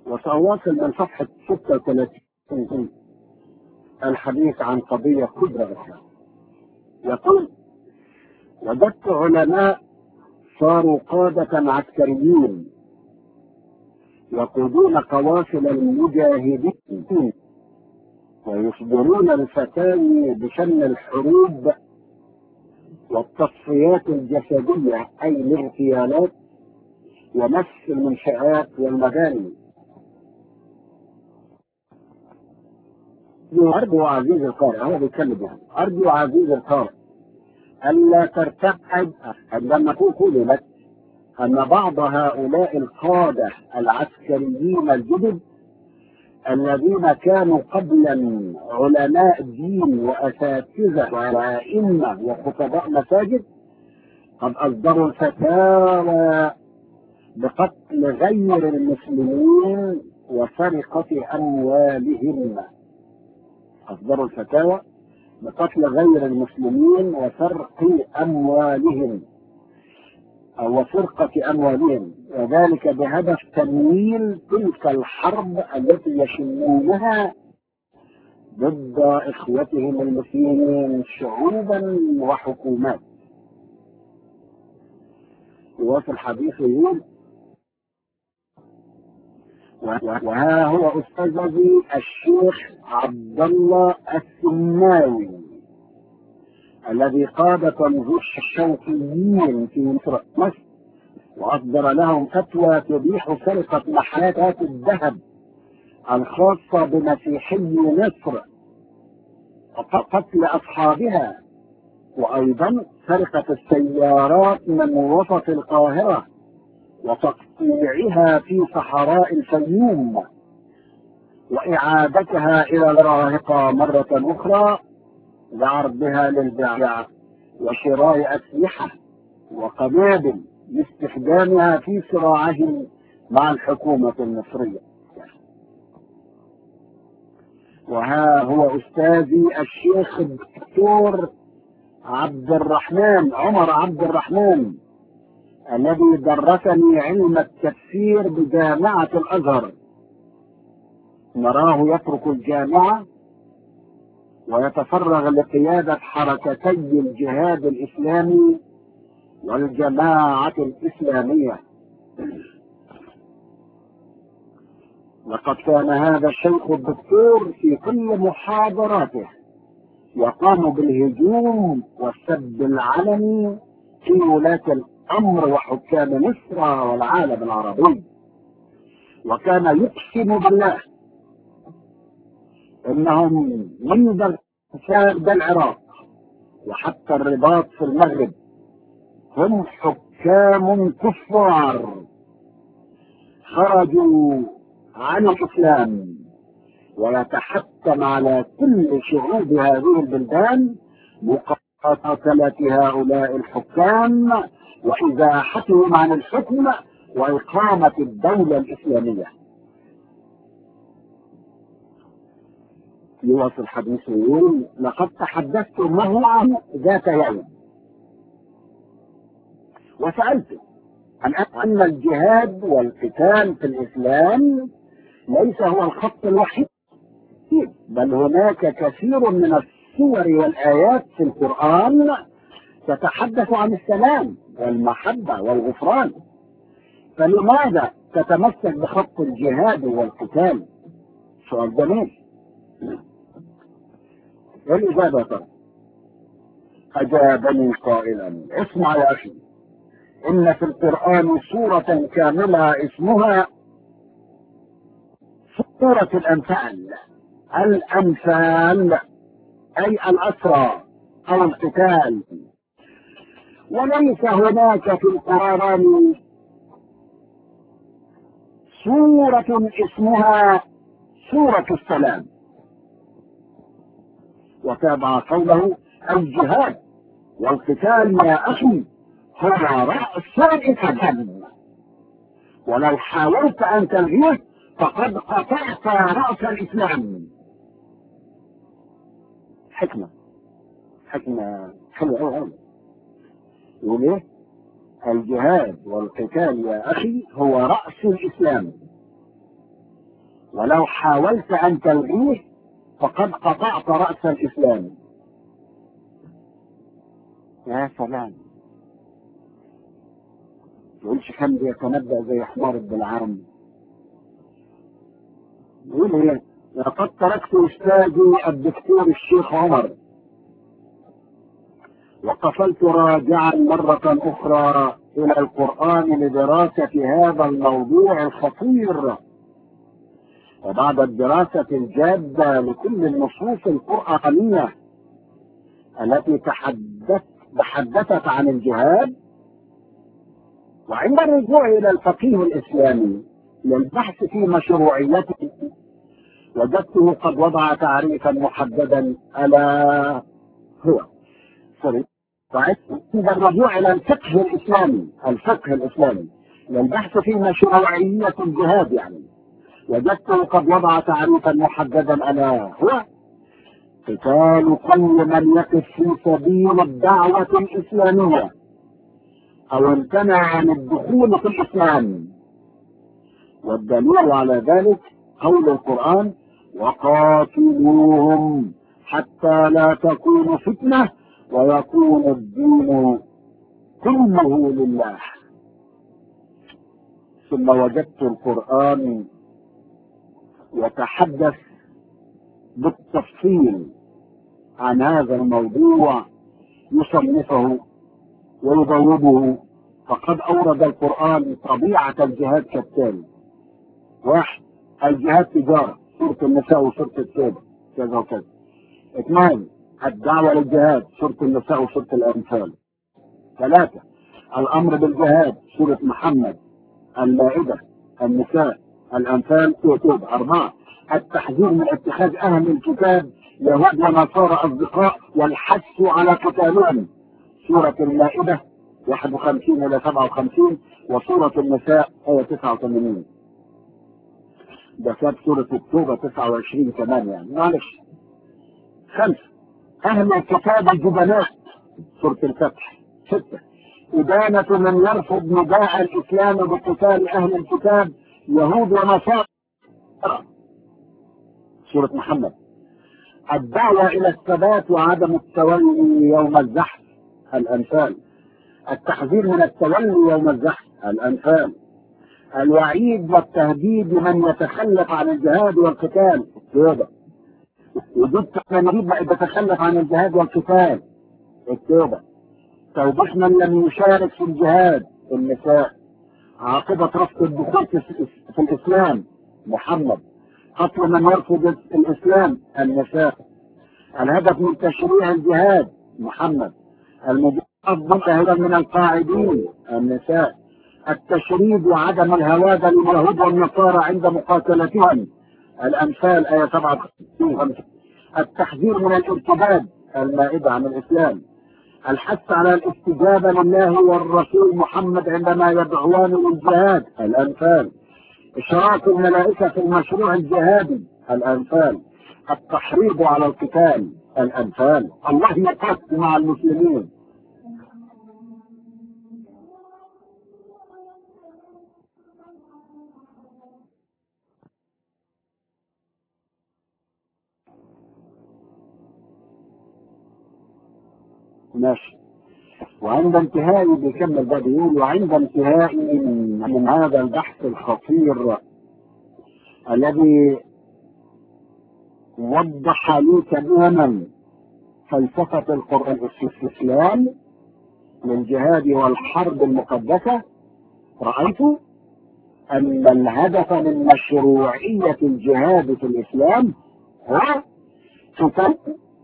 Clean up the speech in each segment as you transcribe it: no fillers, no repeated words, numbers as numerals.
وسأواصل من صفحة 36 الحديث عن قضية كبرى الإسلام. يقول: وجدت علماء صاروا قادة عسكريين يقودون قوافل المجاهدين ويصدرون الفتاوي بشأن الحروب والتصفيات الجسدية أي الاغتيالات ومس المنشآت والمباني. أرجو عزيز القارئ، هو بيتكلم يعني، أرجو عزيز القارئ ألا ترتقب عندما تقول لك أن بعض هؤلاء القادة العسكريين الجدد الذين كانوا قبلا علماء دين وأساتذة وأئمة وخطباء مساجد قد أصدروا الفتاوى بقتل غير المسلمين وسرقة أموالهم. أصدروا الفتاوى بقتل غير المسلمين وسرق أموالهم أو سرقة أموالهم، وذلك بهدف تمويل تلك الحرب التي يشنونها ضد إخوتهم المسلمين شعوبا وحكومات. يواصل الحديث يقول: وها هو أستاذي الشيخ عبد الله السماوي الذي قاد تنظير الشوقيين في مصر وأصدر لهم فتوى تبيح سرقة محلات الذهب الخاصة بمسيحي مصر وقتل أصحابها، وأيضا سرقة السيارات من وسط القاهرة وتقطيعها في صحراء الفيوم وإعادتها إلى الراهقة مرة أخرى لعرضها للبيع وشراء أسلحة وقنابل لاستخدامها في صراعهم مع الحكومة المصرية. وها هو أستاذي الشيخ الدكتور عمر عبد الرحمن الذي درسني علم التفسير بجامعة الأزهر. نراه يترك الجامعة ويتفرغ لقيادة حركتي الجهاد الإسلامي والجماعة الإسلامية. لقد كان هذا الشيخ الدكتور في كل محاضراته يقام بالهجوم والسب العلني في ولاة الأمر وحكام مصر والعالم العربي، وكان يقسم بالله إنهم منذ فساد العراق وحتى الرباط في المغرب هم حكام كفار خرجوا عن الإسلام، ويتحتم على كل شعوب هذه البلدان مقاتلة هؤلاء الحكام وإزاحتهم عن الحكم وإقامة الدولة الإسلامية. يواصل الحديث يقول: لقد تحدثت معه ذات يوم وسألته أن الجهاد والقتال في الإسلام ليس هو الخط الوحيد، بل هناك كثير من الصور والآيات في القرآن تتحدث عن السلام والمحبة والغفران، فلماذا تتمسك بخط الجهاد والقتال؟ سؤال جميل. الإجابة طبعا. أجابني قائلا: اسمع يا أخي، إن في القرآن سورة كاملة اسمها سورة الأنفال. الأنفال أي الأسرى أو القتال، وليس هناك في القرآن سورة اسمها سورة السلام. وتابع قوله: الجهاد والقتال يا أخي هو رأس الإسلام، ولو حاولت أن تلغيه فقد قطعت رأس الإسلام. حكمة حلوة أوي. يقول إيه؟ الجهاد والقتال يا أخي هو رأس الإسلام، ولو حاولت أن تلغيه فقد قطعت رأس الإسلام. يا سلام، يقولش كان بيتنبأ زي حمار بالعام. يقول ايه؟ لقد تركت أستاذي الدكتور الشيخ عمر وقفلت راجعا مرة أخرى إلى القرآن لدراسة هذا الموضوع الخطير. وبعد الدراسة الجادة لكل النصوص القرآنية التي تحدثت عن الجهاد، وعند الرجوع إلى الفقيه الإسلامي للبحث في مشروعيته، وجدته قد وضع تعريفا محددا ألا هو عند الرجوع إلى الفقه الإسلامي للبحث في مشروعية الجهاد، يعني وجدته قد وضع تعريفا محددا ألا هو قتال كل من يقف في سبيل الدعوة الإسلامية أو امتنع عن الدخول في الإسلام. والدليل على ذلك قول القرآن: وقاتلوهم حتى لا تكون فتنة ويكون الدين كله لله. ثم وجدت القرآن يتحدث بالتفصيل عن هذا الموضوع، يصنفه ويبوبه. فقد أورد القرآن طبيعة الجهاد كالتالي: 1. الجهاد تجارة، سورة النساء وسورة التوبة كذا وكذا. 2. الدعوة للجهاد، سورة النساء وسورة الأنفال. 3. الأمر بالجهاد، سورة محمد، المائدة، النساء، الأنفال، التوبة. 4. التحذير من اتخاذ أهل الكتاب يهود ونصارى أصدقاء والحث على قتالهم، سورة المائدة 51 إلى 57 وسورة النساء آية 89. ده كانت سورة التوبة 29 كمان، يعني معلش. 5. أهل الكتاب الجبناء، سورة الفتح. 6. إدانة من يرفض نداء الإسلام بقتال أهل الكتاب يهود ونصارى، سورة محمد. الدعوة إلى الثبات وعدم التولي يوم الزحف، الأنفال. التحذير من التولي يوم الزحف، الأنفال. الوعيد والتهديد من يتخلف عن الجهاد والقتال، التوبة. وجود تمريض يتخلف عن الجهاد والقتال، التوبة. توبيخ من لم يشارك في الجهاد، النساء. عاقبة رفض الدخول في الإسلام، محمد. قتل من يرفض الإسلام، النساء. الهدف من تشريع الجهاد، محمد. المجرد شاهدا من القاعدين، النساء. التشريد وعدم الهوادة لليهود والنصارى عند مقاتلتهم، الأنفال آية 57. التحذير من الارتداد، المائدة، عن الإسلام. الحث على الاستجابة لله والرسول محمد عندما يدعوان للجهاد، الأنفال. إشراك الملائكة في المشروع الجهادي، الأنفال. التحريض على القتال، الأنفال. الله يقاتل مع المسلمين. ماشي. وعند انتهائي، بيكمل ده بيقول: وعند انتهائي من هذا البحث الخطير الذي وضح لي تماما فلسفة القرآن الإسلام للجهاد والحرب المقدسة، رأيت أن الهدف من مشروعية الجهاد في الإسلام هو قتال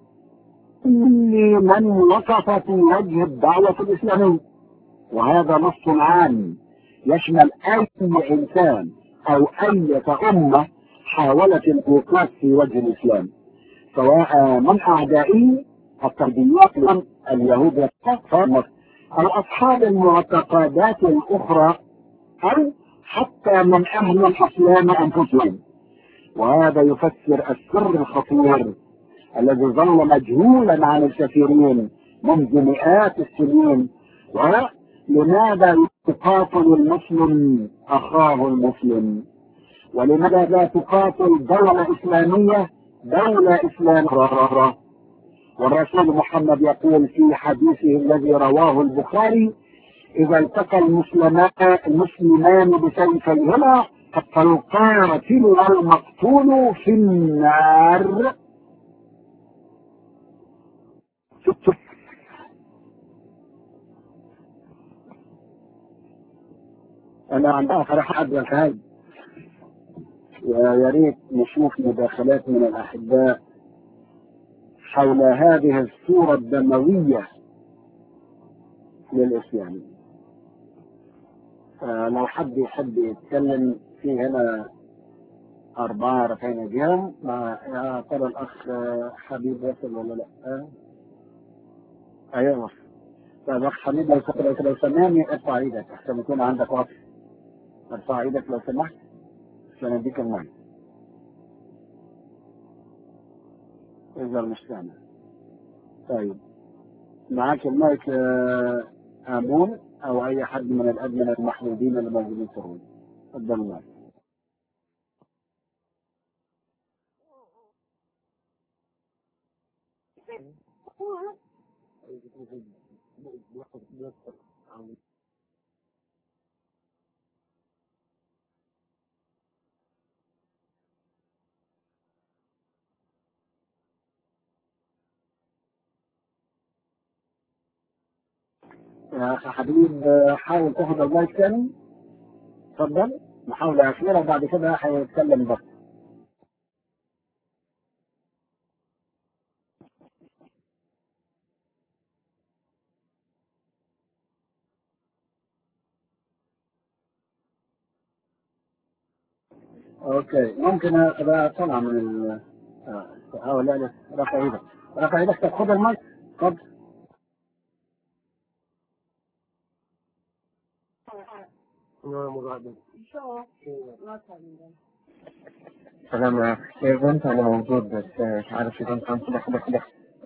من وقف في وجه الدعوة الإسلامية. وهذا نص عام يشمل أي إنسان أو أي أمة حاولت الوقوف في وجه الإسلام، سواء من أعدائه التربيات اليهود أو أصحاب المعتقدات الأخرى، أو حتى من أهل الإسلام أنفسهم. وهذا يفسر السر الخطير الذي ظل مجهولا عن الكثيرين منذ مئات السنين: ولماذا يقاتل المسلم أخاه المسلم؟ ولماذا لا تقاتل دولة إسلامية دولة إسلامية؟ والرسول محمد يقول في حديثه الذي رواه البخاري: إذا التقى المسلمان بسيفيهما فالقاتل والمقتول في النار. أنا عندها فرح أدرك هاي، ويا ريت نشوف مداخلات من الأحباء حول هذه الصورة الدموية للإسلام. لو حد يحب يتكلم في هنا 4 رافعين ايديهم. يا ترى الأخ حبيب وصل ولا لأ؟ أيوه وصل. طيب أخ حبيب لو سمعني ارفع ايدك عشان يكون عندك وصل. ارفع ايدك لو سمحت عشان اديك المايك إذا مش سامع. طيب معاك المايك آمون أو أي حد من الأدمنة المحدودين اللي موجودين في الروم. اتفضل المايك. يا أخي حبيب حاول تاخد المايك تاني. اتفضل محاولة أخيرة وبعد كده هيتكلم بس. اوكي ممكن ابقى طلع من لا رفع ايدك. رفع ايدك طب خد المايك. اتفضل. سلام يا بنت، أنا موجود بس مش عارف إذا أنت كده.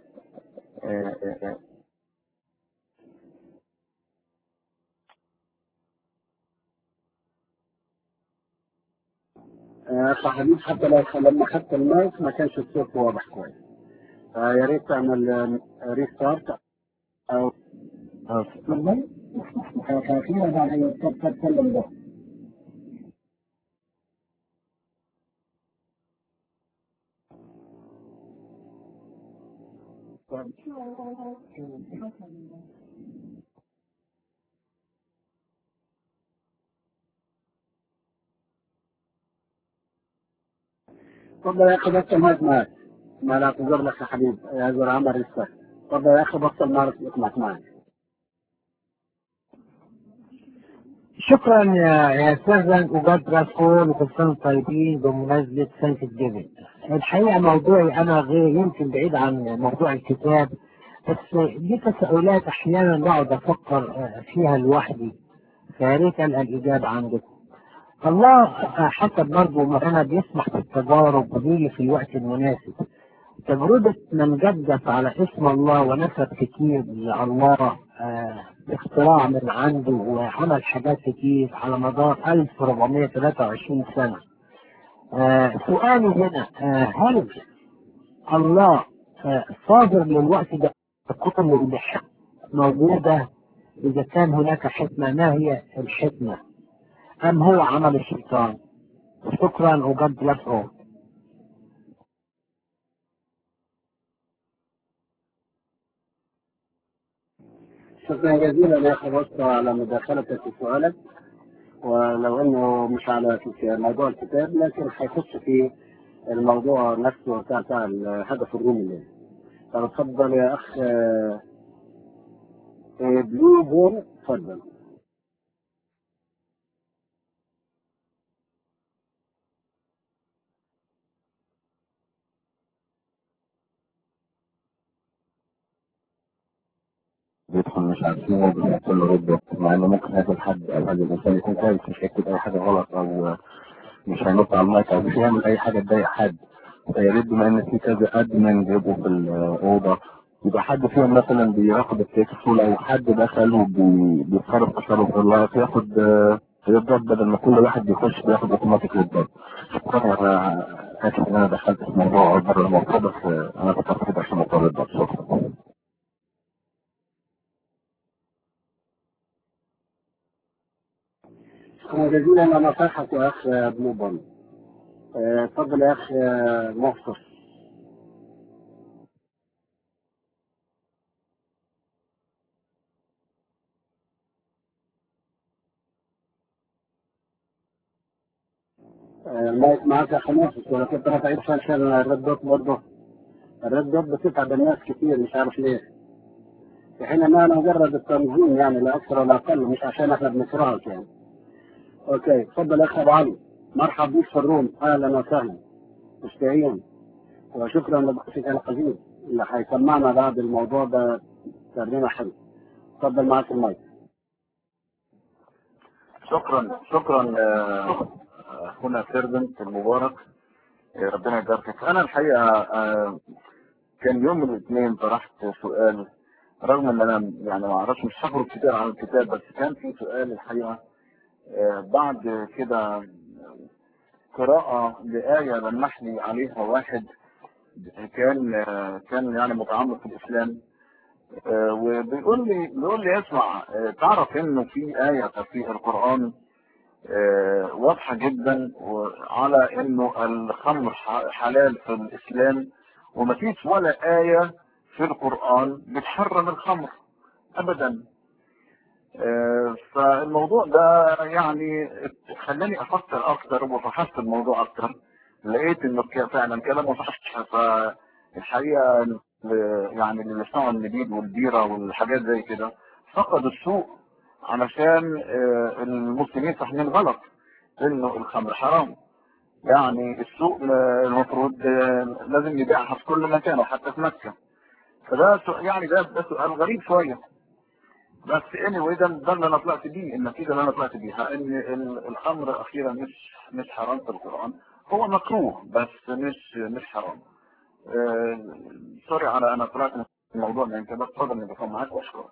يا اخي حبيب حتى لما خدت المايك ما كانش الصوت واضح كويس. يا ريت تعمل ريستارت او تفضل. خلينا بعد تتكلم ده. اتفضل يا اخي بس المايك معك. ما لا اعتذر لك يا حبيب يا زر عمر ريستارت. اتفضل يا اخي بس المايك معك. شكرا يا سيرفنت وجاد كول وكل سنة طيبين بمناسبة سنة الجبل. الحقيقة موضوعي أنا غير يمكن بعيد عن موضوع الكتاب، بس دي تساؤلات أحيانا بقعد أفكر فيها لوحدي، فيا ريت ألقى الإجابة عندكم. الله حسب برضه ما أنا بيسمح بالتجارب وبيجي في الوقت المناسب. تجربة من جدف على اسم الله ونسب كتير لله اختراع من عنده وعمل حاجات كتير على مدار 1423 سنة. سؤالي هنا هل الله صادر للوقت ده الكتب اللي موجودة؟ إذا كان هناك حكمة ما هي الحكمة؟ أم هو عمل الشيطان؟ شكرا وجد لك. شكرا جزيلا يا اخي بس على مداخلتك في سؤالك، ولو انه مش على موضوع الكتاب لكن هيخش في الموضوع نفسه بتاع هدف الروم الليل. فاتفضل يا اخ بلو بول اتفضل. بيدخل مش عارفين هو بيحصل له رد، مع انه ممكن هذا الحد او هذا الانسان يكون كويس مش هيكتب اي حاجه غلط او مش هينط على المايك او مش هيعمل اي حاجه تضايق حد. فيا ريت بما ان في كذا ادمن بيبقوا في الاوضه يبقى حد فيهم مثلا بيراقب التليفون، لو حد دخل وبيتصرف تصرف غير لائق ياخد للضبط بدل ما كل واحد بيخش بياخد اوتوماتيك للضبط. شكرا. انا اسف ان انا دخلت في موضوع بره الموضوع، بس انا كنت هاخد عشان موضوع للضبط. شكرا. شكرا جزيلا على نصيحتك يا اخ بلو بول. اتفضل يا اخ مصر. المايك معاك يا اخ مصر. ولا كنت رافعين عشان الريد دوت برضه. الريد دوت بتتعب الناس كتير مش عارف ليه، في حين ان انا مجرد التنظيم يعني لا اكثر ولا اقل، مش عشان احنا بنكرهك يعني. اوكي اتفضل يا اخ ابو علي. مرحب بيك في الروم، اهلا وسهلا. مشتاقين. وشكرا لضيفك العزيز اللي هيسمعنا بعد الموضوع ده ترجمه حلوه. اتفضل معاك المايك. شكرا اخونا سيرفنت المبارك. ربنا يباركك. انا الحقيقه كان يوم الاثنين طرحت سؤال، رغم ان انا يعني ما اعرفش، مش هخرج كتير عن الكتاب، بس كان في سؤال الحقيقه بعد كده قراءة لآية لمح لي عليها واحد كان يعني متعمق في الإسلام، بيقول لي اسمع، تعرف إنه في آية في القرآن واضحة جدا على إنه الخمر حلال في الإسلام، ومفيش ولا آية في القرآن بتحرم الخمر أبدا. فالموضوع ده يعني خلاني افكر اكتر وفحصت الموضوع اكتر، لقيت انه فعلا كلامه صح. فالحقيقه يعني اللي بيصنعوا النبيذ والبيره والحاجات زي كده فقدوا السوق، علشان المسلمين فاهمين غلط انه الخمر حرام. يعني السوق المفروض لازم يبيعها في كل مكان وحتى في مكه. فده يعني ده سؤال غريب شويه. بس anyway ده اللي انا طلعت بيه، النتيجه اللي انا طلعت بيها ان الخمر اخيرا مش حرام في القران، هو مكروه بس مش حرام. سوري على انا طلعت من الموضوع ده، يمكن بس اتفضل اني بكون معاك واشكرك.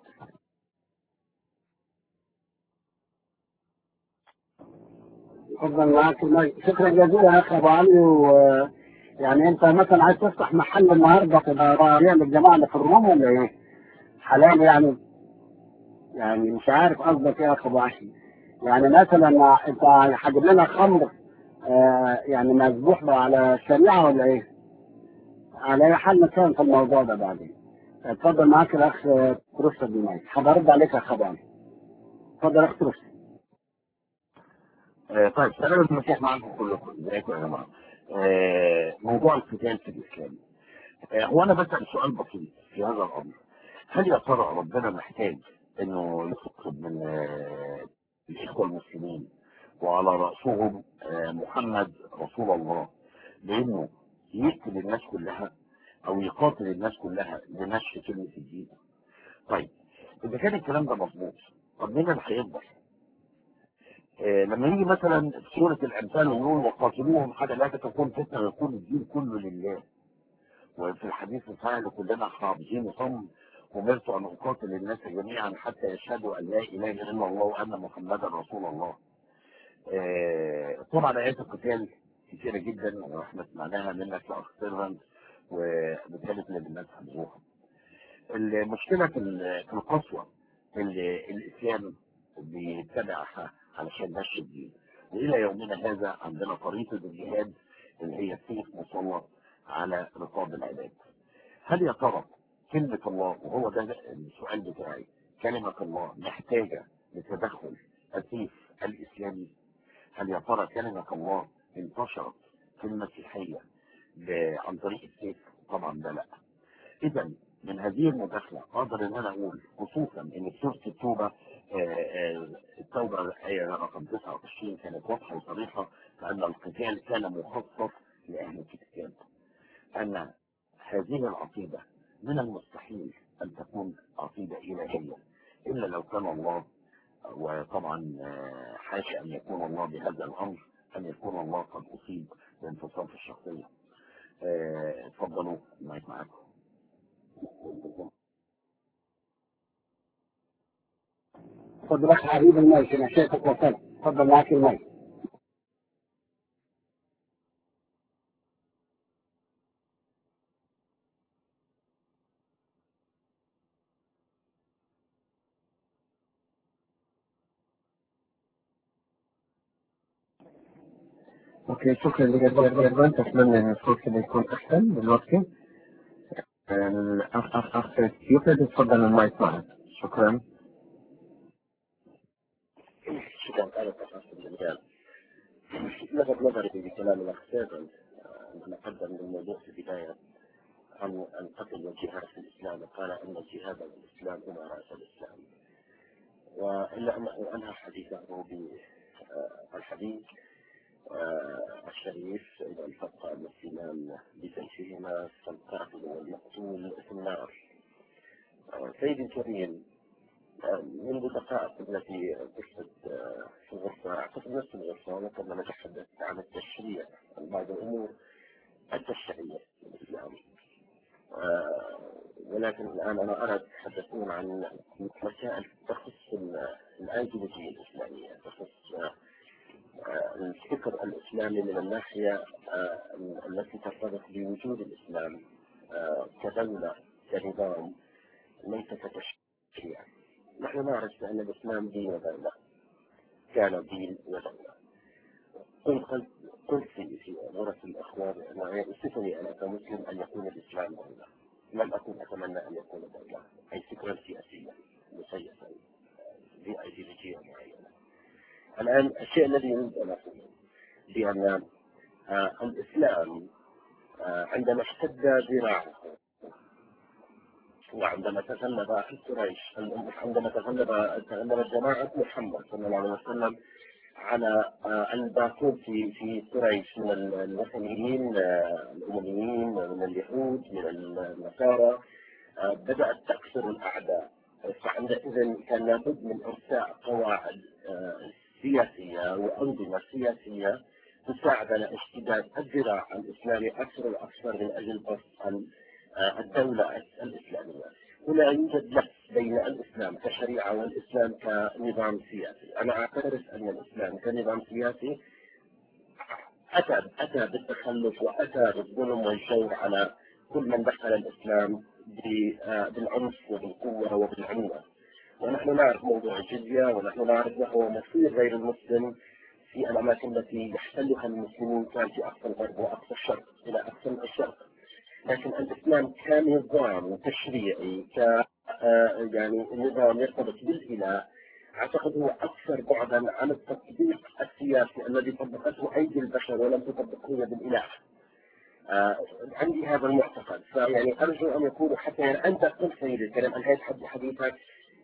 اتفضل معاك المايك. شكرا جزيلا يا اخ ابو علي. ويعني انت مثلا عايز تفتح محل النهارده تبقى رايح للجماعه اللي في الروم ولا ايه؟ حلال يعني؟ يعني مش عارف قصدك ايه يا اخ ابو علي. يعني مثلا انت هتجيب لنا خمر يعني مذبوح على الشريعه ولا ايه؟ على اي حال نتكلم في الموضوع ده بعدين. اتفضل معاك الاخ تروس المايك. هبرد عليك يا اخ ابو علي. اتفضل يا اخ تروس. طيب سلام المسيح معكم كلكم. ازيكم يا جماعه؟ موضوع القتال في الاسلام. هو انا بسال سؤال بسيط في هذا الامر. هل يا ترى ربنا محتاج انه يطلب من الاخوه المسلمين وعلى راسهم محمد رسول الله بانه يقتل الناس كلها او يقاتل الناس كلها لنشر كلمه الدين؟ طيب اذا كان الكلام ده مظبوط، طب مين اللي هيقدر؟ لما يجي مثلا في سوره الانفال ويقول وقاتلوهم حتى لا تكون فتنه ويكون الدين كله لله، وفي الحديث الصحيح اللي كلنا حافظينه صم امرت ان اقاتل الناس جميعا حتى يشهدوا ان لا اله الا الله وان محمدا رسول الله. طبعا ايات القتال كثيره جدا واحنا سمعناها منك يا اخ سيرفنت، وبالتالي كل الناس حفظوها. المشكله في القسوه اللي الاسلام بيتبعها علشان نشر الدين، والى يومنا هذا عندنا طريقه الجهاد اللي هي السيف مسلط على رقاب العباد. هل يا ترى كلمة الله، وهو ده السؤال بتاعي، كلمة الله محتاجة لتدخل السيف الإسلامي؟ هل يا ترى كلمة الله انتشرت في المسيحية عن طريق السيف؟ طبعا ده لا. إذا من هذه المداخلة أقدر إن أنا أقول خصوصا إن في سورة التوبة التوبة الآية رقم 29 كانت واضحة وصريحة فأن القتال كان مخصص لأهل الكتاب، أن هذه العقيدة من المستحيل أن تكون عقيدة إلهية إلا لو كان الله، وطبعا حاشا أن يكون الله بهذا الأمر، أن يكون الله قد أصيب بانفصام في الشخصية. اتفضلوا المايك معاكم. اتفضل يا اخ حبيب المايك. انا شايفك وصلت. تفضل معك المايك. اوكي، شكرا لك جدا. اتمنى ان الصوت كده يكون احسن دلوقتي. اخ يوسف، تفضل المايك معك. شكرا. شكرا. أنا تخصص المجال. لفت نظري بكلام الأخ سيفن عندما قدم الموضوع في البداية عن القتل والجهاد في الإسلام، وقال أن الجهاد والإسلام هما رأس الإسلام، وإلا أنه أنهى حديثه بالحديث الشريف: إذا التقى المسلمان بسيفهما فالقاتل والمقتول في النار. سيدي الكريم، منذ دقائق التي قصت في الغرفة، أعتقد نفس الغرفة، وكنا نتحدث عن التشريع، عن بعض الأمور التشريعية في الإسلام، ولكن الآن أنا أرى تتحدثون عن مسائل تخص الأيديولوجية الإسلامية، تخص الفكر الإسلامي من الناحية التي ترتبط بوجود الإسلام كدولة، كنظام، ليس كتشريع. نحن نعرف بأن الإسلام دين ودولة، كان دين ودولة. قلت في غرف الأخبار أنه يؤسفني أنا كمسلم أن يكون الإسلام دولة، لم أكن أتمنى أن يكون دولة، أي فكرة سياسية مسيسة بأيديولوجية معينة. الآن الشيء الذي يريد أن أقوله بأن الإسلام عندما اشتد ذراعه، وعندما تغلب قريش، عندما تغلب جماعة محمد صلى الله عليه وسلم على الباقون في قريش من الوثنيين الأمميين، من اليهود، من النصارى، بدأت تكثر الأعداء. فعندئذ كان لابد من إرساء قواعد سياسية وأنظمة سياسية تساعد على اشتداد الذراع الإسلامي أكثر وأكثر من أجل بسط الدولة الإسلامية. هنا يوجد لبس بين الإسلام كشريعة والإسلام كنظام سياسي. أنا أعترف أن الإسلام كنظام سياسي أتى بالتخلف وأتى بالظلم والجور على كل من دخل الإسلام بالعنف وبالقوة وبالعنوة. ونحن نعرف موضوع الجزية، ونحن نعرف ما هو مصير غير المسلم في الأماكن التي يحتلها المسلمون، كان في أقصى الغرب وأقصى الشرق إلى أقصى الشرق. لكن الإسلام كنظام تشريعي، يعني نظام يرتبط بالإله، أعتقد هو أكثر بعدا عن التطبيق السياسي الذي طبقته أيدي البشر ولم تطبقه يد الإله. عندي هذا المعتقد. فيعني أرجو أن يكون حتى يعني أنت قلت سيدي الكريم، أنهيت حديثك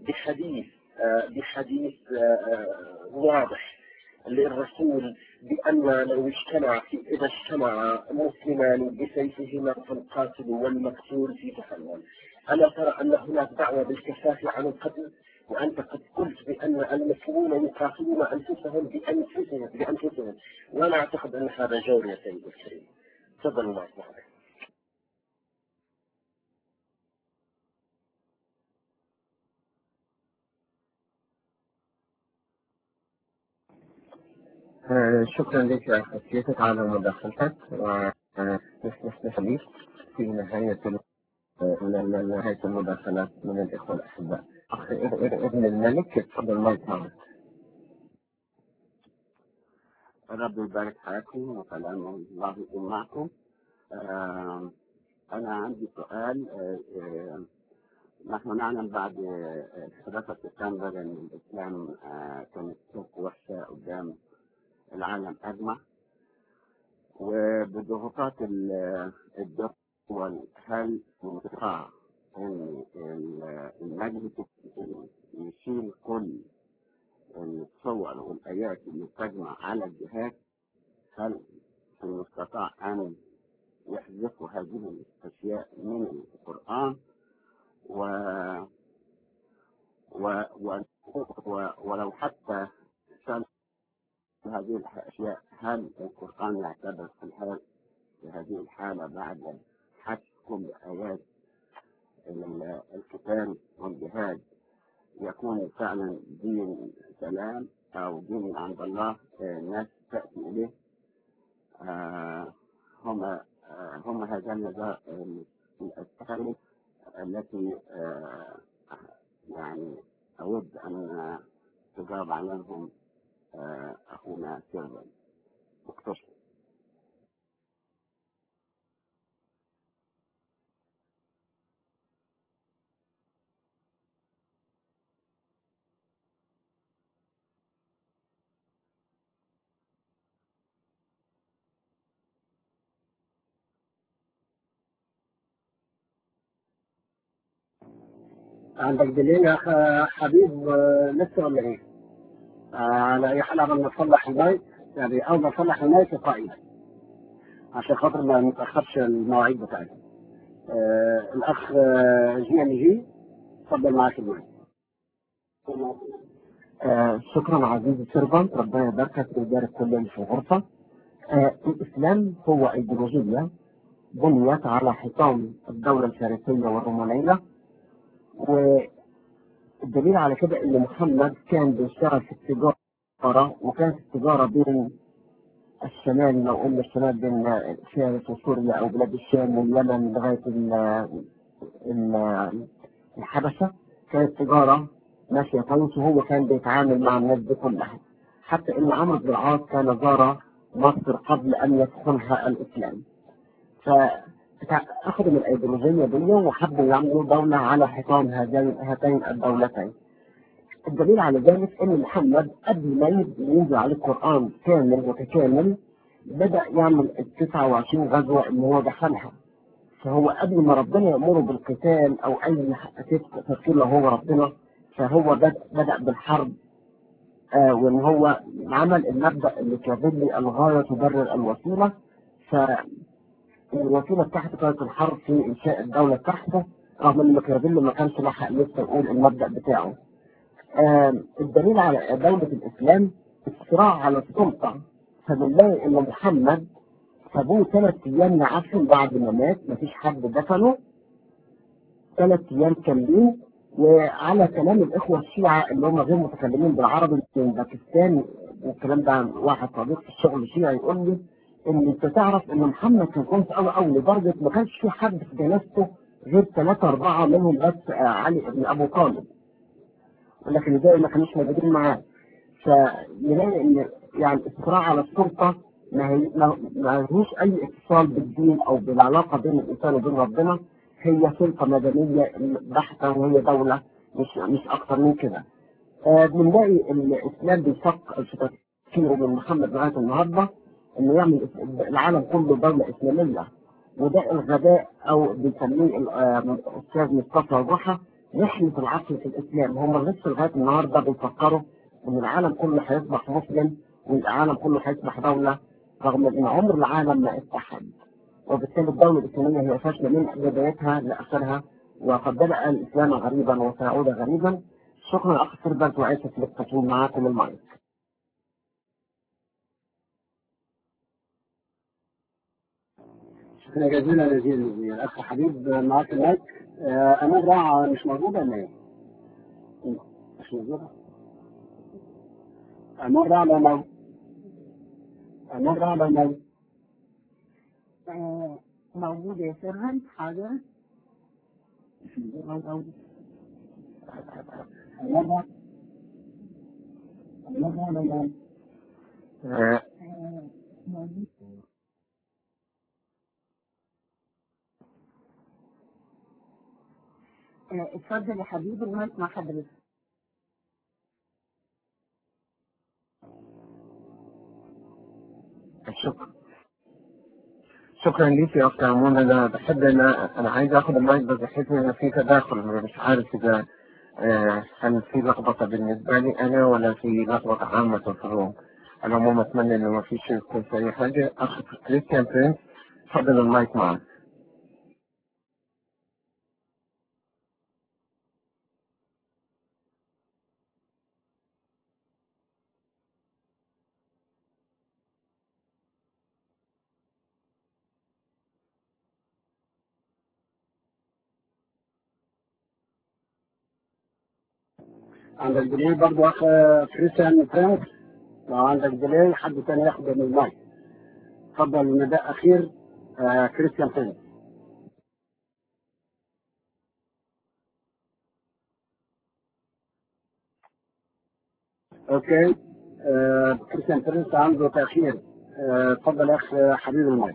بحديث واضح للرسول بأن لو إذا اجتمع مسلمان بسيفهما فالقاتل والمقتول في جهنم. ألا ترى أن هناك دعوة بالكفاف عن القتل؟ وأنت قد قلت بأن المسلمون يقاتلون أنفسهم بأنفسهم، وأنا أعتقد أن هذا جور يا سيدي الكريم. تفضل الله يسمحك. شكرا لك يا أخ يوسف على مداخلتك، ونستفيد في نهاية المداخلات من الإخوة الأحباء. أخ ابن الملك، تفضل المايك معك. رب يبارك حياتكم وسلام الله يكون معكم. أنا عندي سؤال. نحن نعلم بعد 11 سبتمبر أن الإسلام كانت صورة وحشة قدام العالم أجمع، وبضغوطات الدول هل مستطاع أن المجلس يشيل كل الصور والآيات اللي تجمع على الجهاد؟ هل المستطاع أن يحذفوا هذه الأشياء من القرآن؟ ولو حتى شال هذه الأشياء، هل القرآن يعتبر في هذه الحالة بعد حذف كل آيات القتال والجهاد يكون فعلا دين سلام، أو دين من عند الله الناس تأتي إليه. هم هذا الأسئلة التي يعني أود أن تجاوب عليهم أخونا سيرفن دكتور. عندك دليل يا حبيب لسه ولا ايه؟ على اي حال قبل ما تصلح المايك، يعني اول ما تصلح المايك ارفع ايدك عشان خاطر ما نتاخرش المواعيد بتاعتنا. الاخ جي ام جي، اتفضل معاك المايك. شكرا عزيزي سيرفنت، ربنا يباركك ويبارك كل اللي في الغرفة. الإسلام هو أيديولوجية بنيت على حيطان الدولة الفارسية والرومانية، والدليل على كده إن محمد كان بيشتغل في التجارة، وكانت التجارة بين الشمال، لو قلنا الشمال بين فارس وسوريا أو بلاد الشام واليمن لغاية الحبشة، كانت تجارة ماشية كويس، وهو كان بيتعامل مع الناس دي كلها، حتى إن عمرو بن العاص كان زار مصر قبل أن يدخلها الإسلام. فأخذوا من الأيديولوجية دي وحبوا يعملوا دولة على حيطان هاتين الدولتين. الدليل على ذلك ان محمد قبل ما ينزل عليه القرآن كامل متكامل بدأ يعمل 29 غزوة اللي هو دخلها. فهو قبل ما ربنا يأمره بالقتال او اي تفكير له هو ربنا، فهو بدأ بالحرب. وان هو عمل المبدأ اللي كاتب لي الغاية تبرر الوسيلة، فالوسيلة بتاعته كانت الحرب في انشاء الدولة بتاعته، رغم ان ماكيافيلي ما كانش لحق لسه يقول المبدأ بتاعه. الدليل على دولة الإسلام الصراع على السلطة، فبنلاقي إن محمد سابوه 3 أيام نعفن بعد ما مات، مفيش حد دفنه 3 أيام كاملين. وعلى كلام الإخوة الشيعة اللي هم غير متكلمين بالعربي من باكستان، والكلام ده واحد صديق في الشغل الشيعي يقول لي إن أنت تعرف إن محمد كان كويس أوي لدرجة ما كانش في حد في جنازته غير 3 4 منهم بس علي بن أبو طالب، ولكن ازاي ما كانوش موجودين معاه. فنلاقي ان يعني الصراع على السلطه ما لهوش اي اتصال بالدين او بالعلاقه بين الانسان وبين ربنا، هي سلطه مدنيه بحته وهي دوله، مش اكثر من كده. بنلاقي ان الاسلام بيفكر في تفكيره من محمد لغايه النهارده انه يعمل العالم كله دوله اسلاميه، وده الغباء او بيسميه الاستاذ مصطفى ضحى رحله العقل في الاسلام. هم لسه لغايه النهارده بيفكروا ان العالم كله هيصبح مسلم والعالم كله هيصبح دوله، رغم ان عمر العالم ما اتحد. وبالتالي الدوله الاسلاميه هي فاشله من بدايتها لاخرها، وقد بدا الاسلام غريبا وسيعود غريبا. شكرا اخ سيربنت، واسف للتطويل معاكم المايك. شكرا جزيلا جزيلا الاخ حبيب، معاك المايك. انا راعي مش موجوده ولا ايه؟ مش موجوده. انا راعي لو موجود. انا راعي لو موجود. موجودة يا سيرفنت، حاضر. مش موجوده. انا راعي لو موجود. موجود. اتفضل يا حبيبي، المايك مع حضرتك. شكرا ليك يا اخت عمون. انا بحب ان انا عايز اخد المايك، بس بحس ان في تداخل، مش عارف اذا هل في لخبطه بالنسبه لي انا ولا في لخبطه عامه في الروم. انا عموما اتمنى انه ما فيش يكون في اي حاجه. اخ كريستيان برينس، اتفضل المايك معك. عندك ديلي برضه اخ كريستيان فرانك. لو عندك ديلي حد تاني ياخد من المايك. اتفضل نداء اخير كريستيان فرانك. اوكي. كريستيان فرانك عنده تاخير. اتفضل يا اخ حبيب المايك.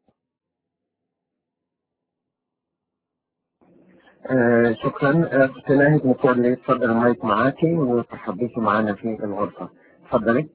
شكرا. أخت ناهد متولي، اتفضل المايك معاكي وتحدثي معانا في الغرفة. اتفضلي.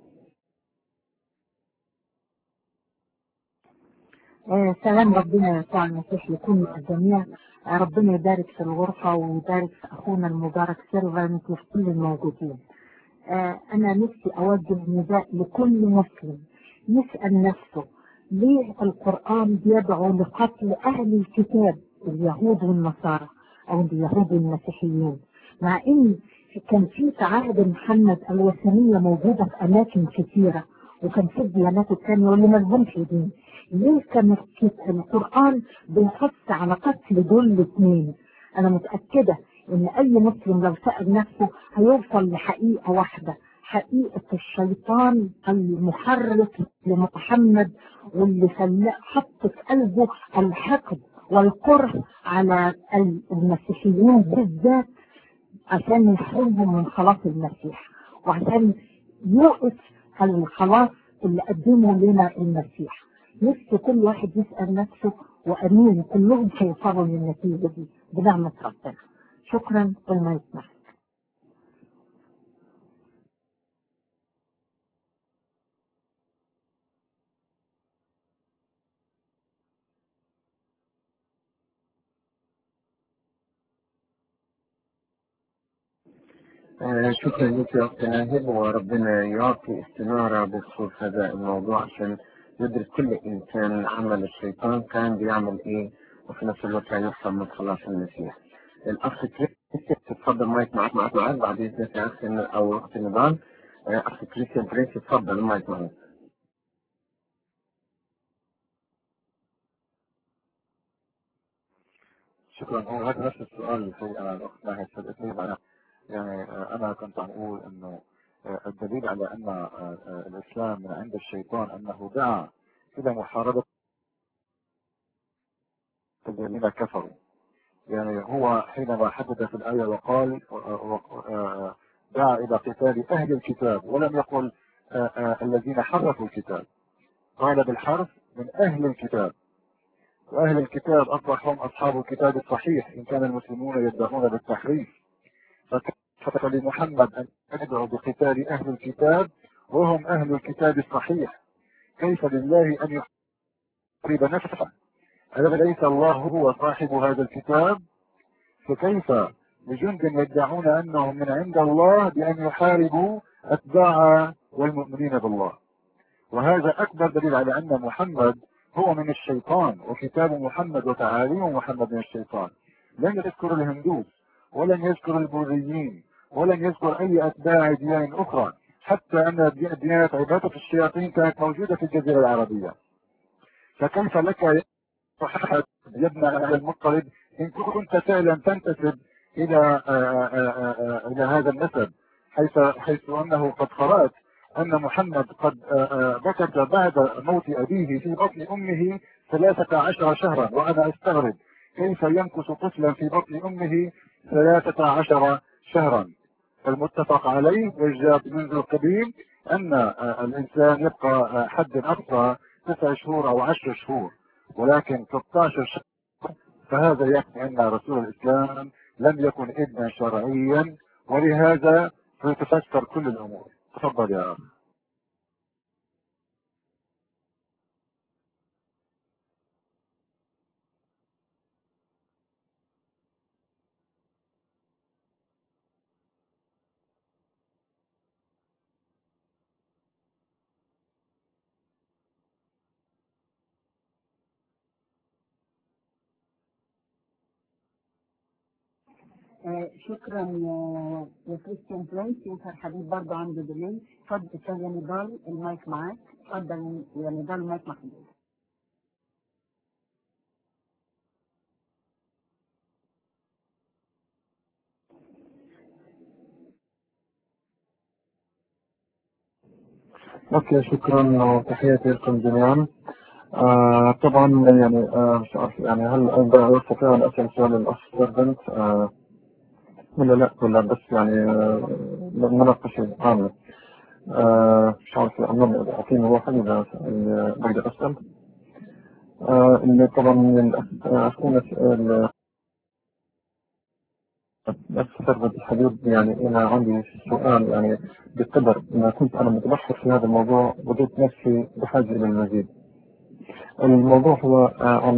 سلام ربنا يسوع المسيح يكون مع الجميع. ربنا يبارك في الغرفة ويبارك في أخونا المبارك سيرفنت وفي كل الموجودين. أنا نفسي أوجه نداء لكل مسلم يسأل نفسه ليه القرآن بيدعو لقتل أهل الكتاب اليهود والنصارى أو اليهود والمسيحيين، مع إن كان في عهد محمد الوثنية موجودة في أماكن كثيرة وكان في الديانات الثانية واللي ما لهمش دين. ليه كان القرآن بيحث على قتل دول الاثنين؟ أنا متأكدة إن أي مسلم لو سأل نفسه هيوصل لحقيقة واحدة، حقيقة الشيطان المحرك لمحمد واللي حط في قلبه الحقد والكره على المسيحيين بالذات عشان يحرمهم من خلاص المسيح وعشان يوقف الخلاص اللي قدمه لنا المسيح. نفسي كل واحد يسأل نفسه وأمين كلهم هيوصلوا للنتيجة دي بنعمة ربنا. شكرا والما يسمح. شكرا لك يا أخت ناهد، وربنا يعطي استنارة بخصوص هذا الموضوع عشان يدرك كل إنسان عمل الشيطان كان بيعمل إيه، وفي نفس الوقت يحصل من خلاص المسيح. الأخ كريستيان تتفضل مايك معك بعد إذنك يا أخ أو أخت نضال. أخ كريستيان بريس تتفضل مايك معك. شكرا. هو هذا نفس السؤال اللي الأخت ناهد سألتني معنا. يعني أنا كنت عم أقول إنه الدليل على أن الإسلام من عند الشيطان أنه دعا إلى محاربة الذين كفروا. يعني هو حينما حدد في الآية وقال دعا إلى قتال أهل الكتاب، ولم يقل الذين حرفوا الكتاب، قال بالحرف من أهل الكتاب. وأهل الكتاب أصبح هم أصحاب الكتاب الصحيح إن كان المسلمون يدعون بالتحريف. فكيف لمحمد أن يدعو بقتال أهل الكتاب وهم أهل الكتاب الصحيح؟ كيف لله أن يحارب نفسه؟ أليس الله هو صاحب هذا الكتاب؟ فكيف لجند يدعون أنهم من عند الله بأن يحاربوا أتباع والمؤمنين بالله؟ وهذا أكبر دليل على أن محمد هو من الشيطان، وكتاب محمد وتعاليم محمد من الشيطان. لن يذكر الهندوس ولن يذكر البوذيين ولن يذكر أي أتباع ديان أخرى، حتى أن ديانة عبادة الشياطين كانت موجودة في الجزيرة العربية. فكيف لك يا صحيح يا ابن أبي المطلب إن كنت فعلا تنتسب إلى هذا النسب، حيث أنه قد قرأت أن محمد قد بكت بعد موت أبيه في بطن أمه 13 شهرا. وأنا أستغرب كيف يمكث طفلا في بطن أمه 13 شهرا. المتفق عليه والجاب منذ القديم أن الإنسان يبقى حد أقصى 9 شهور أو 10 شهور، ولكن 16 شهر فهذا يعني أن رسول الإسلام لم يكن ابنا شرعيا، ولهذا تفسر كل الأمور. تفضل يا أخي. شكرا يا كريستيان بريس. يظهر حبيب برضه عنده ديلي. اتفضل استاذ يا نضال المايك معاك. اتفضل يا نضال المايك مع حضرتك. اوكي، شكرا وتحياتي لكم جميعا. طبعا يعني مش عارف يعني هل أقدر أستطيع أن أسأل سؤال الأخ سيرفنت ولا لا، ولا بس يعني مناقشة عامة. مش عارف أعمل أعطيني واحد إذا أقدر أسأل. اللي طبعا من أخونا الأخ سيرفنت الحبيب، يعني أنا عندي سؤال يعني بقدر ما كنت أنا متبحر في هذا الموضوع وجدت نفسي بحاجة إلى المزيد. الموضوع هو عن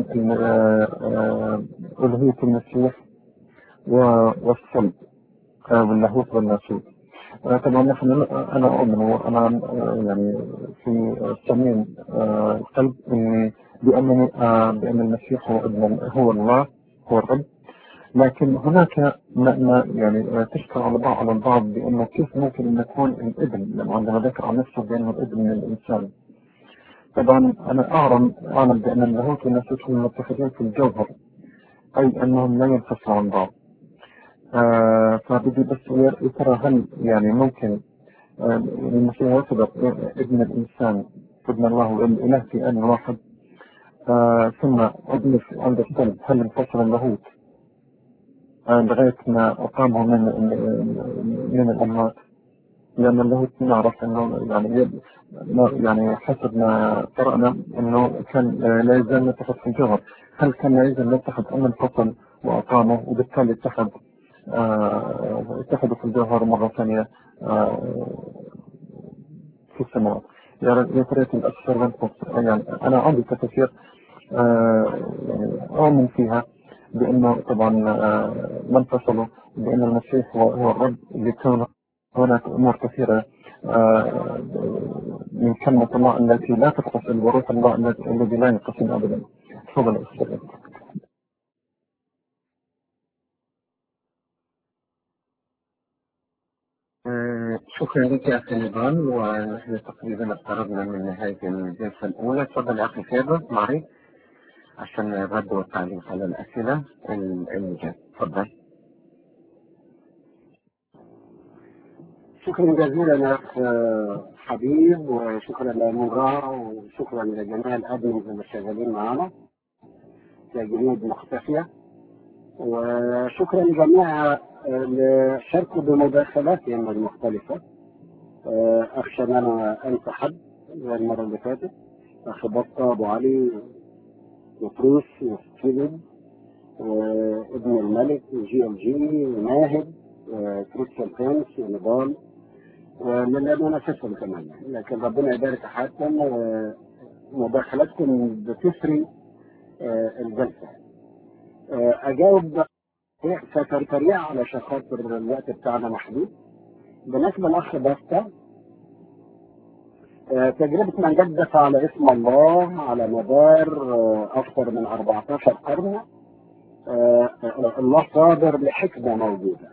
ألوهية المسيح والصلب واللاهوت والناسوت. طبعا أنا أؤمن وأنا يعني في صميم القلب إني بأن المسيح هو الله، هو الرب. لكن هناك ما يعني تشكل على البعض بأنه كيف ممكن أن يكون الابن، لما عندما ذكر عن نفسه بأنه الابن من الإنسان. طبعا أنا أعلم بأن اللاهوت والناسوت هم متحدين في الجوهر، أي أنهم لا ينفصلوا عن بعض. فبدي بس يا ترى هل يعني ممكن المسيح يعتبر ابن الإنسان، ابن الله والإله في آن واحد؟ ثم أضيف عند الصلب هل انفصل اللاهوت لغاية ما أقامه من الأموات؟ لأن اللاهوت نعرف أنه يعني حسب ما قرأنا أنه كان لا يزال يتحد في الجوهر. هل كان لا يزال يتحد أم انفصل وأقامه وبالتالي اتحدوا في الجوهر مرة ثانية في السماوات؟ يا ريت الأكثر يعني أنا عندي تفسير يعني أؤمن فيها بأنه طبعا ما انفصلوا، بأن المسيح هو الرب، لكون هناك أمور كثيرة من كلمة الله التي لا تتصل بروح الله الذي لا ينقسم أبدا. تفضل أستاذ. شكرا لك يا أخي نضال، ونحن تقريبا اقتربنا من نهاية الجلسة الأولى. تفضل يا أخي ثابت معي عشان الرد والتعليق على الأسئلة اللي جاءت. تفضل. شكرا جزيلا يا أخ حبيب، وشكرا لنورا، وشكرا لجميع الأدمنز اللي شغالين معانا كجنود مختفية، وشكرا لجميع اللي شاركوا بمداخلاتهم المختلفة. أخشى أن أنا أنسى حد زي المرة اللي فاتت. أخ بطة، أبو علي، وطروس، وستيفن، وابن الملك، وجي ال جي، وماهد، وكريستيان فينس، ونضال، ومن أنا نسيتهم كمان، لكن ربنا يبارك حياتكم ومداخلاتكم بتسري الجلسة. أجاوب سريع علشان خاطر الوقت بتاعنا محدود. بالنسبة للأخ باستا، تجربة من جدف على اسم الله على مدار أكثر من 14 قرن. الله صادر لحكمة موجودة.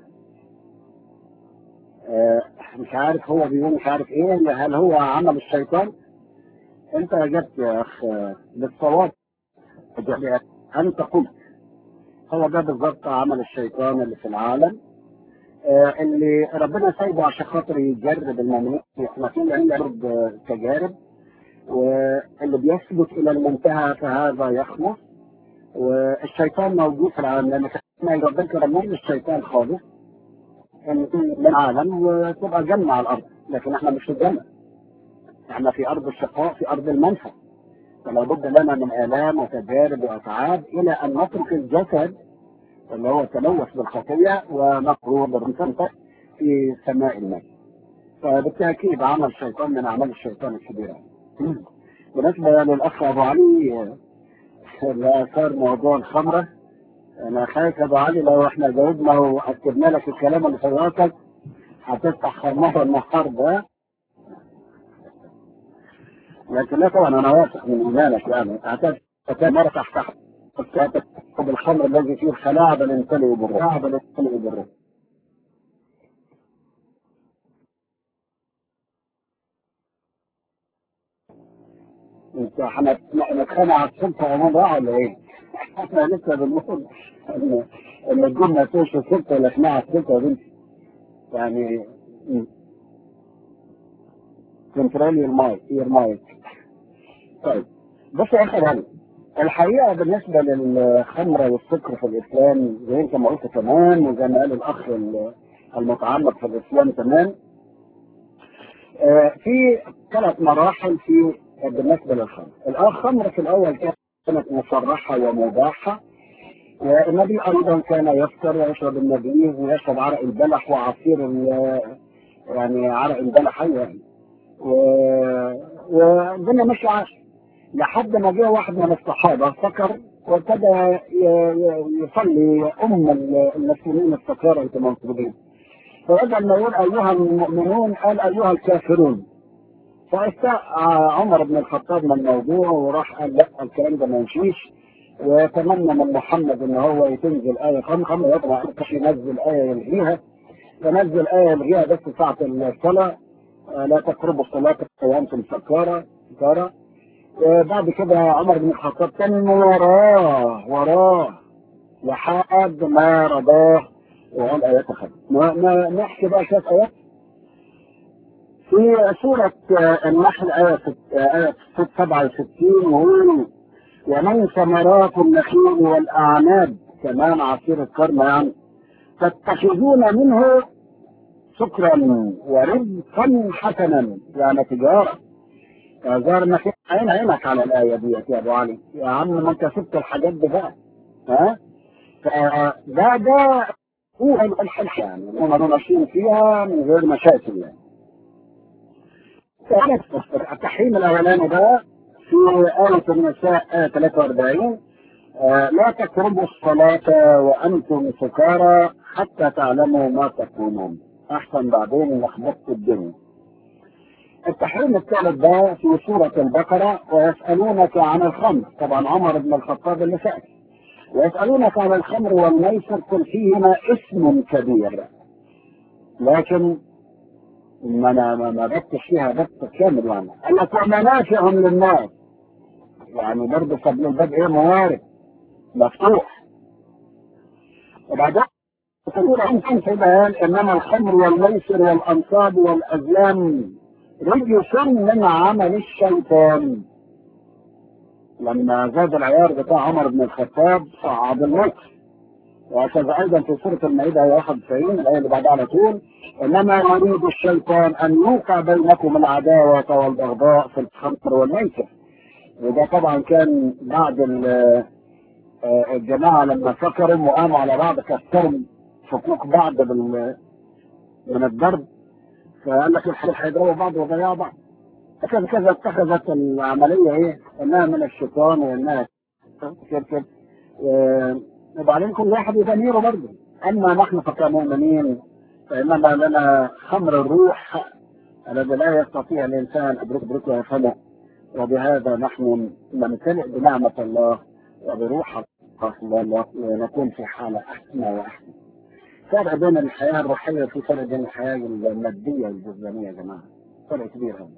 مش عارف هو بيقول مش عارف ايه، هل هو عمل الشيطان؟ انت اجبت يا اخ بالصواب. انت قلت هو ده بالظبط عمل الشيطان اللي في العالم، اللي ربنا سايبه عشان خاطر يجرب المؤمنين. احنا فينا يعرض تجارب، واللي بيثبت الى المنتهى فهذا يخلص. والشيطان موجود في العالم، لان كان ربنا كرمنا الشيطان خالص ان العالم وتبقى جنة على الارض، لكن احنا مش في الجنة، احنا في ارض الشقاء، في ارض المنفى. فلا بد لنا من الام وتجارب واتعاب الى ان نترك الجسد اللي هو تلوث بالخطيه ونقر بالرسالة في سماء الماء. فبالتاكيد عمل الشيطان من اعمال الشيطان الكبيره. بالنسبه للاخ ابو علي اللي اثار موضوع الخمره، انا خايف يا ابو علي لو احنا جاوبنا واكدنا لك الكلام اللي في راسك هتفتح خمره النهارده. لكن لا طبعا انا واثق من ايمانك، يعني هتفتح مره تحت بالخمر الذي فيه الخلاعه بل يمتلئ بالروح. انت هنتخانق على السلطه عموما ولا ايه؟ احنا لسه بنقول ان الجمله ما فيش السلطه ولا خناقه على السلطه يا بنتي. يعني سنترالي المايك. طيب بص يا اخي غالي، الحقيقه بالنسبه للخمره والسكر في الاسلام زي انت ما قلت تمام، وزي ما قال الاخ المتعمق في الاسلام تمام. في 3 مراحل بالنسبه للخمر. الخمر في الاول كانت مصرحه ومباحه، والنبي ايضا كان يفطر ويشرب النبيذ ويشرب عرق البلح وعصير يعني عرق البلح يعني، والدنيا مش عاش لحد ما جه واحد من الصحابه سكر وابتدى يصلي المسلمين السكارى انتم منصوبين، فبدل ما يقول ايها المؤمنون قال ايها الكافرون. فاستاء عمر بن الخطاب من الموضوع وراح قال لا الكلام ده ما يمشيش، وتمنى من محمد ان هو تنزل ايه خمر يطلع ينزل ايه يلغيها، فنزل ايه يلغيها بس ساعه الصلاه، لا تقربوا الصلاه وانتم سكارى. بعد كده عمر بن الخطاب كان وراه لحد ما رضاه وقال ايات خمر. نحكي بقى شويه ايات في سورة النحل آية 67 ومن ثمرات النخيل والأعناب كمان عصير الكرم يعني تتخذون منه سكرا ورزقا حسنا يعني تجارة. زار النخيل عينك على الآية دي يا أبو علي يا عم، ما أنت سبت الحاجات دي بقى ها؟ ده هو الحلح يعني هم ماشيين فيها من غير مشاكل يعني. التحريم الاولاني ده في آية النساء آية 43 لا تقربوا الصلاة وأنتم سكارى حتى تعلموا ما تقولون أحسن بعدين لخبطت الدنيا. التحريم الثالث ده في سورة البقرة ويسألونك عن الخمر، طبعا عمر بن الخطاب اللي سأل، ويسألونك عن الخمر والميسر قل فيهما اسم كبير، لكن ما بتش فيها بت كامل يعني قال لك ومنافع للناس يعني برضه قبل الباب ايه موارد مفتوح. وبعدين تقول عندكم في بيان انما الخمر والميسر والانصاب والازلام رجس من عمل الشيطان. لما زاد العيار بتاع عمر بن الخطاب صعد المكر، وهكذا ايضا في سوره المائده 91 الايه اللي بعدها على طول انما يريد الشيطان ان يوقع بينكم العداوه والبغضاء في الخمر والميسر. وده طبعا كان بعد الجماعه لما سكروا وقاموا على بعض كسروا حقوق بعض من الضرب، فقال لك الحل هيضربوا بعض وضيعوا بعض. كذا اتخذت العمليه ايه انها من الشيطان وانها كده، وبعدين كل واحد يدميره برضه. اما نحن كمؤمنين فانما لنا خمر الروح الذي لا يستطيع الانسان ادرك ويفهمه، وبهذا نحن نمتلئ بنعمه الله وبروح الله ونكون في حاله احسن واحسن. فرق بين الحياه الروحيه وفي فرق بين الحياه الماديه والجسدانيه يا جماعه، فرق كبير قوي.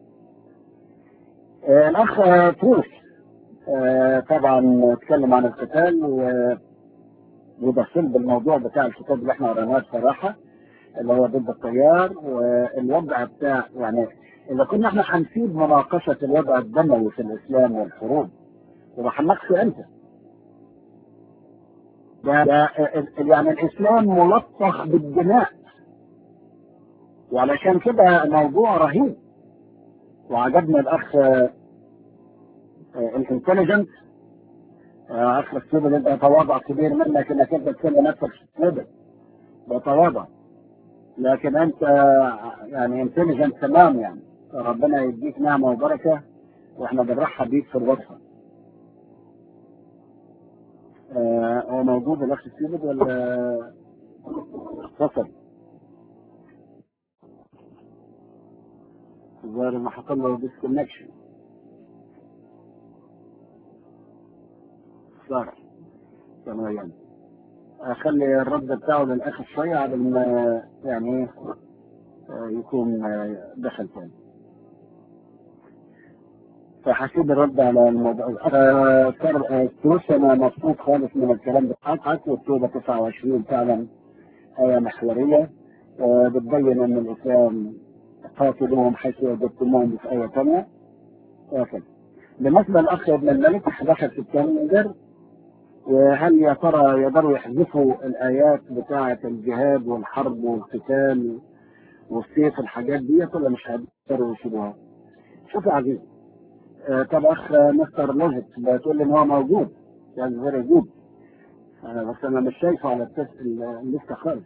الاخ تروس طبعا اتكلم عن القتال وده صلب الموضوع بتاع الكتاب اللي احنا قريناه الصراحه اللي هو ضد التيار، والوضع بتاع يعني اذا كنا احنا هنسيب مناقشه الوضع الدموي في الاسلام والحروب وما هنناقشه امتى؟ يعني الاسلام ملطخ بالدماء، وعلشان كده موضوع رهيب. وعجبني الاخ الانتليجنت اخ السيد اللي انت تواضع كبير منك انك انت تسمي نفسك كده بتواضع، لكن انت يعني انتليجنت تمام يعني، ربنا يديك نعمه وبركه واحنا بنرحب بيك في الوصفه. هو موجود الاخ السيد ولا فصل؟ الظاهر ما حصل له ديسكونكشن صار تمام. اخلي الرد بتاعه للاخر شويه قبل ما يعني يكون دخل تاني، فحسيب الرد على الموضوع. تروس انا مبسوط خالص من الكلام بتاعك، والتوبه 29 فعلا آية محورية بتبين ان الاسلام قاتلوهم حيث وجدتموهم في آية ثانية وهكذا. بالنسبة للأخ ابن الملك 11 سبتمبر، وهل يا ترى يقدروا يحذفوا الآيات بتاعة الجهاد والحرب والقتال والسيف الحاجات دي ولا مش هيقدروا يشيلوها؟ شوف يا عزيز، طب أخ مستر لوجيك بتقول لي إن هو موجود، يعني غير موجود، بس أنا مش شايفه على الليستة خالص.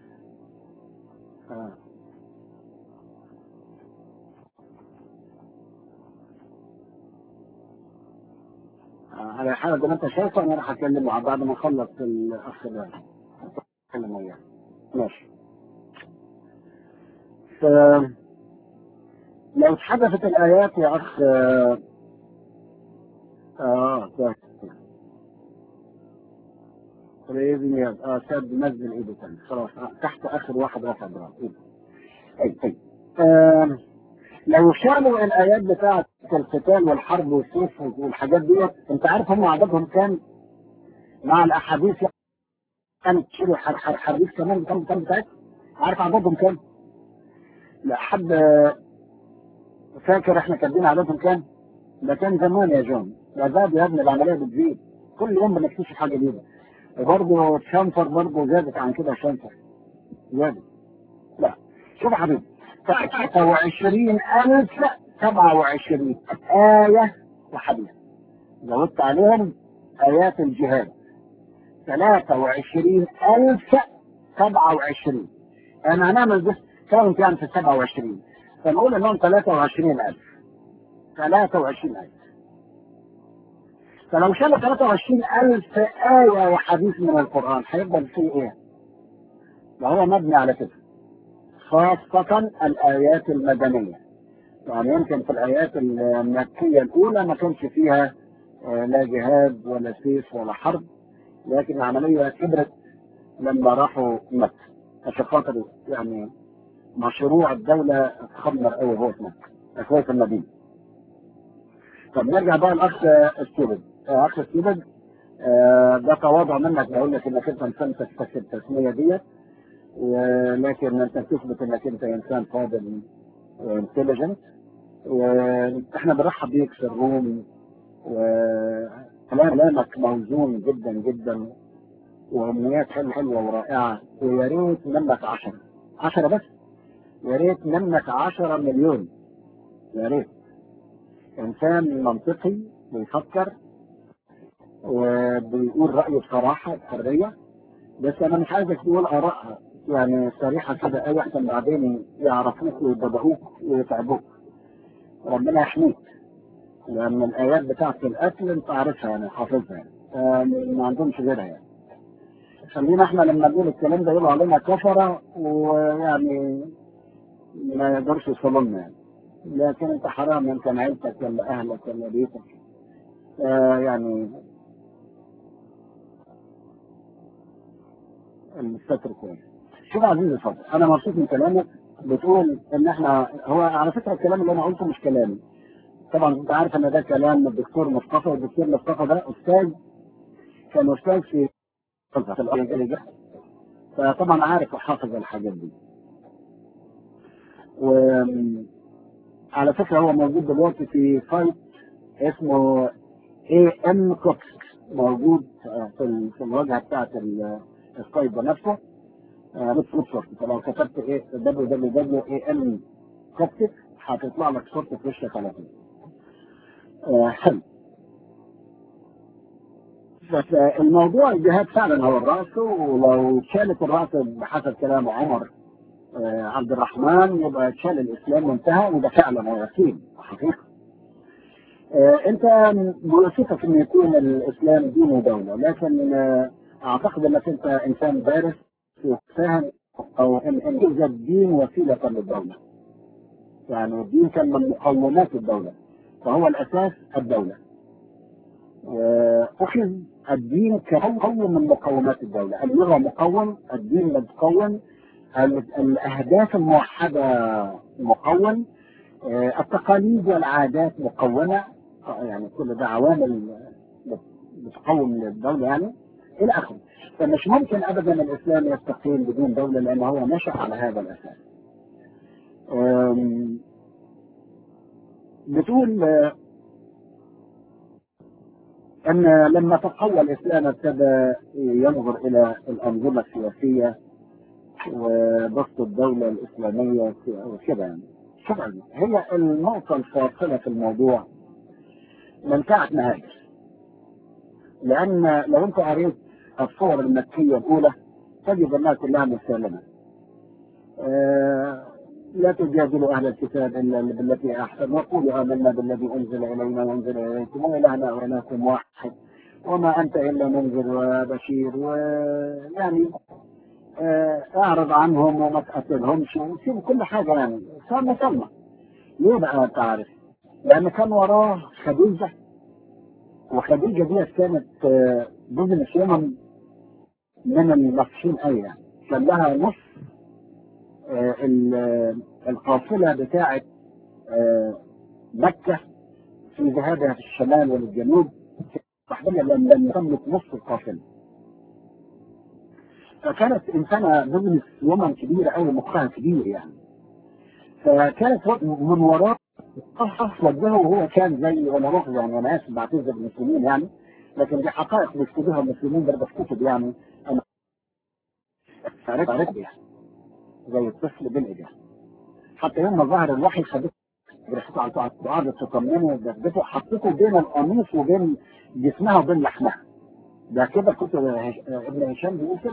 على حالة زي ما انت شايفه انا راح اكلمه بعد ما اخلص الاخ ده اتكلم وياه. ماشي. لو اتحدثت الايات يا اخ باذن ساب نزل ايده ثاني خلاص تحت اخر واحد رفع ايده. اي لو شالوا الايات بتاعه القتال والحرب والسيف والحاجات ديت، انت عارف هم عددهم كام مع الاحاديث؟ كانت تشيلوا حديث كمان كام بتاعتهم؟ عارف عددهم كام؟ لا حد فاكر احنا كاتبين عددهم كام؟ ده كان زمان يا جون، لا زاد يا ابني، العمليه بتزيد كل يوم بنكتشف حاجه جديده. وبرضه شنفر برضه زادت عن كده، شنفر زادت. لا شوف يا حبيبي، 23,027 آية وحديث زودت عليهم آيات الجهاد 23,027. أنا هنعمل بس كام كان في 27 فنقول إنهم 23,000. 23,000. فلو شالوا 23,000 آية وحديث من القرآن هيفضل فيه إيه؟ وهو مبني على كده، خاصة الآيات المدنية. يعني يمكن في الآيات المكية الأولى ما كانش فيها لا جهاد ولا سيف ولا حرب، لكن العملية كبرت لما راحوا مكة عشان خاطر يعني مشروع الدولة اتخمر قوي هو في مكة، أخوة المدينة. طب نرجع بقى لأخ ستيفن. أخ ستيفن ده تواضع منك بقول لك إنك أنت إنسان تستكشف التسمية ديت، ولكن أنت تثبت إنك أنت إنسان فاضل وانتليجنت، واحنا بنرحب بيك في الروم، وكلامك موزون جدا جدا، وامنيات حلوه ورائعه، ويا ريت منك 10 بس، يا ريت منك 10 مليون، يا ريت. انسان منطقي بيفكر وبيقول رايه بصراحه بحريه، بس انا مش عايزك تقول اراء يعني صريحه كده قوي احسن بعدين يعرفوك ويضبطوك ويتعبوك. ربنا يحميك، لأن الآيات بتاعت القتل أنت عارفها يعني حافظها يعني ما عندهمش غيرها يعني. خلينا احنا لما نقول الكلام ده يقولوا علينا كفرة ويعني ما يقدرش يوصلوا لنا يعني. لكن أنت حرام، أنت عيلتك ولا أهلك ولا بيتك يعني الستر كويس. شوف عزيزي اتفضل، أنا مبسوط من كلامك. بتقول إن احنا هو على فكرة الكلام اللي أنا قلته مش كلامي طبعا، أنت عارف إن ده كلام الدكتور مصطفى، والدكتور مصطفى ده أستاذ، كان أستاذ في الأرض، فطبعا عارف وحافظ الحاجات دي. وعلى فكرة هو موجود دلوقتي في سايت اسمه AM كوكس، موجود في الواجهة بتاعت السايت ده نفسه، بتصوت صورته. فلو كتبت www.am كوكس هتطلع لك صورته في وشك على طول. حلو. بس الموضوع الجهاد فعلا هو الرأس، ولو شالت الرأس بحسب كلام عمر عبد الرحمن يبقى شال الإسلام وانتهى، وده فعلا هو أكيد حقيقة. أنت بوصفك إن يكون الإسلام دين ودولة، لكن أعتقد أنك أنت إنسان دارس وفاهم، أو إن يوجد الدين وسيلة للدولة، يعني الدين كان من مقومات الدولة، فهو الأساس الدولة، وأخذ الدين كمقوم من مقومات الدولة. اللغة مقوم، الدين مقوم، الأهداف الموحدة مقوم، التقاليد والعادات مقومة، يعني كل ده عوامل بتقوم للدولة يعني إلى آخره. فمش ممكن أبدا الإسلام يستقيم بدون دولة، لأنه هو نشأ على هذا الأساس. بتقول أن لما تقوى الإسلام ابتدى ينظر إلى الأنظمة السياسية وبسط الدولة الإسلامية وكده يعني. طبعا هي النقطة الفاصلة في الموضوع من ساعة ما هاجر، لأن لو أنت قريت الصور المكية الأولى تجد أنها كلها مسالمة. لا تجادلوا أهل الكتاب إلا بالتي أحسن وقولوا آمنا بالذي أنزل إلينا وأنزل إليكم وإلهنا وإلهكم واحد وما أنت إلا منذر وبشير، ويعني اعرض عنهم وما تقتلهمش وسيب كل حاجة يعني صار مسلمة. ليه بقى تعرف؟ لأن كان وراه خديجة، وخديجة دي كانت بزنس يمن من المصحين أي يعني. كان لها نص القافلة بتاعة مكة في ذهابها في الشمال والجنوب تحديدا لم تملك نص القافلة. فكانت إنسانة بزنس يمن كبيرة أوي، مخها كبير يعني. فكانت من وراء وجهه، وهو كان زي ولا مؤاخذة يعني، أنا آسف بعتذر المسلمين يعني، لكن دي حقائق بيكتبوها المسلمين برضه في كتب يعني. أنا عرفت يعني زي الطفل بالإيد يعني. حتى يوم ما ظهر الوحي خدته ريحته على الأرض تطمنه وجدته حطيته بين القميص وبين جسمها وبين لحمها. ده كده كنت ابن هشام بيقول كده.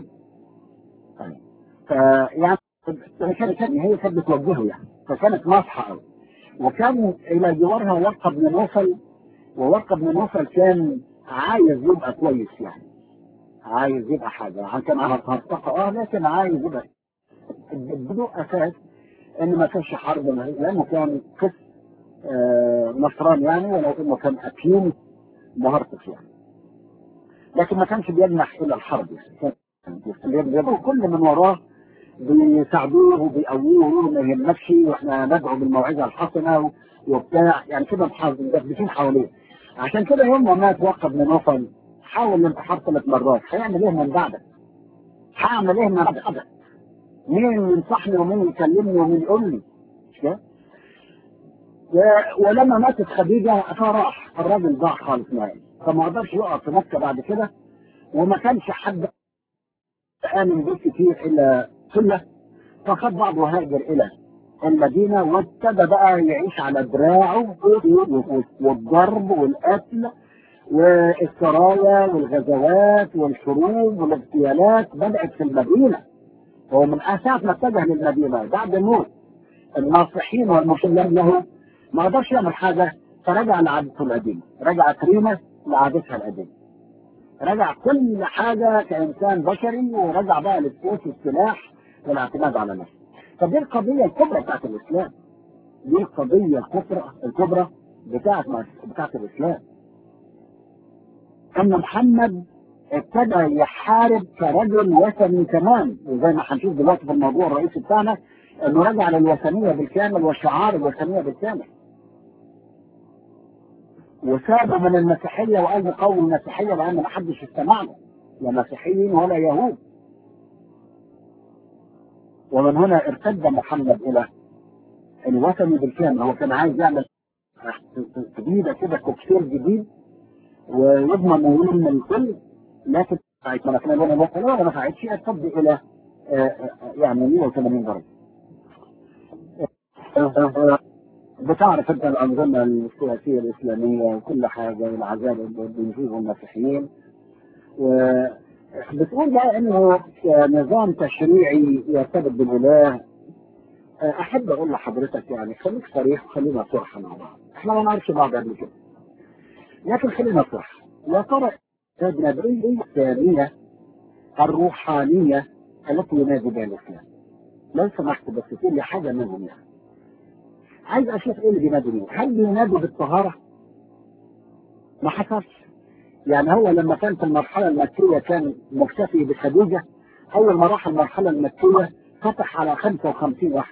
فيعني هي كانت بتوجهه يعني، فكانت ناصحة قوي. وكان إلى جوارها ورقة بن نوفل، وورقة بن نوفل كان عايز يبقى كويس يعني، عايز يبقى حاجة، كان هرطقة لكن عايز يبقى بدون أساس إن ما كانش حرب، لأنه كان قس نصران يعني، ولو إنه كان أكيم مهرطق يعني، لكن ما كانش بيجنح إلى الحرب يعني. كان كل من وراه بيساعدوه وبيقووه ما يهمكش واحنا ندعو بالموعظه الحسنه وبتاع يعني كده، مدبسين حواليه. عشان كده يوم ما مات وقف بن نوفل حاول الانتحار 3 مرات. هيعمل ايه من بعدك؟ هعمل ايه من بعدك؟ مين ينصحني ومين يكلمني ومين يقول لي؟ مش كده؟ ولما ماتت خديجه فراح الراجل ضاع خالص معي، فما قدرش يقف في مكه بعد كده، وما كانش حد آمن به كتير إلا سنة. فخد بعض وهاجر إلى المدينة وابتدى بقى يعيش على دراعه والضرب والقتل والسرايا والغزوات والحروب والاغتيالات بدأت في المدينة. هو من ساعة ما اتجه للمدينة بعد موت الناصحين والمسلمين له ما قدرش يعمل حاجة، فرجع لعادته القديمة، رجعت ريمة لعادتها القديمة، رجع كل حاجة كإنسان بشري، ورجع بقى للسيف والسلاح والاعتماد على نفسه. فدي القضية الكبرى بتاعت الإسلام، دي القضية الكبرى بتاعت الإسلام، أن محمد ابتدى يحارب كرجل وثني كمان. وزي ما هنشوف دلوقتي في الموضوع الرئيسي بتاعنا انه رجع للوثنية بالكامل وشعار الوثنية بالكامل، وساب من المسيحية وقال نقوي المسيحية لأن ما حدش استمع له، لا مسيحيين ولا يهود. ومن هنا ارتد محمد إلى الوثني بالكامل. هو كان عايز يعمل جديدة كده، كوكتيل جديد ويضمن ويقول من الكل، لكن ما كان لنا مثلا ولا ما فعلتش، ارتد إلى يعني 180 درجة. بتعرف انت الأنظمة السياسية الإسلامية وكل حاجة والعذاب اللي بينفذه المسيحيين، وبتقول بقى انه نظام تشريعي يرتبط بالإله. احب اقول لحضرتك يعني خليك صريح وخلينا صراحة مع بعض، احنا ما نعرفش بعض قبل كده لكن خلينا صراحة. يا ترى النبرية الثانية الروحانية التي ينادي بها الإسلام، لو سمحت بس تقول لي حاجة منهم يعني، عايز اشوف ايه اللي بينادوا بيه. هل بينادوا بالطهارة؟ ما حصلش يعني. هو لما كان في المرحلة المكية كان مكتفي بخديجة، اول ما راح المرحلة المكية فتح على 55 واحد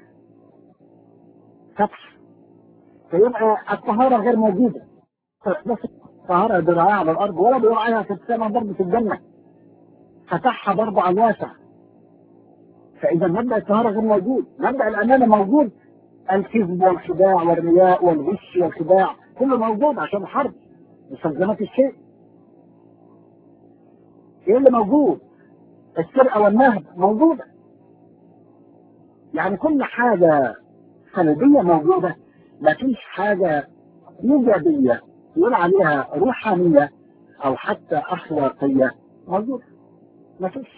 فتح، فيبقى الطهارة غير موجودة. بس الطهارة بيراعيها على الارض ولا بيراعيها في السماء برضه في الجنة، فتحها برضه على الواسع. فاذا مبدأ الطهارة غير موجود، مبدأ الامانة موجود الكذب والخداع والرياء والغش والخداع كله موجود عشان الحرب، مستلزمات الشيء. ايه اللي موجود؟ السرقة والنهب موجودة. يعني كل حاجة سلبية موجودة، مفيش حاجة إيجابية يقول عليها روحانية أو حتى أخلاقية موجودة، مفيش.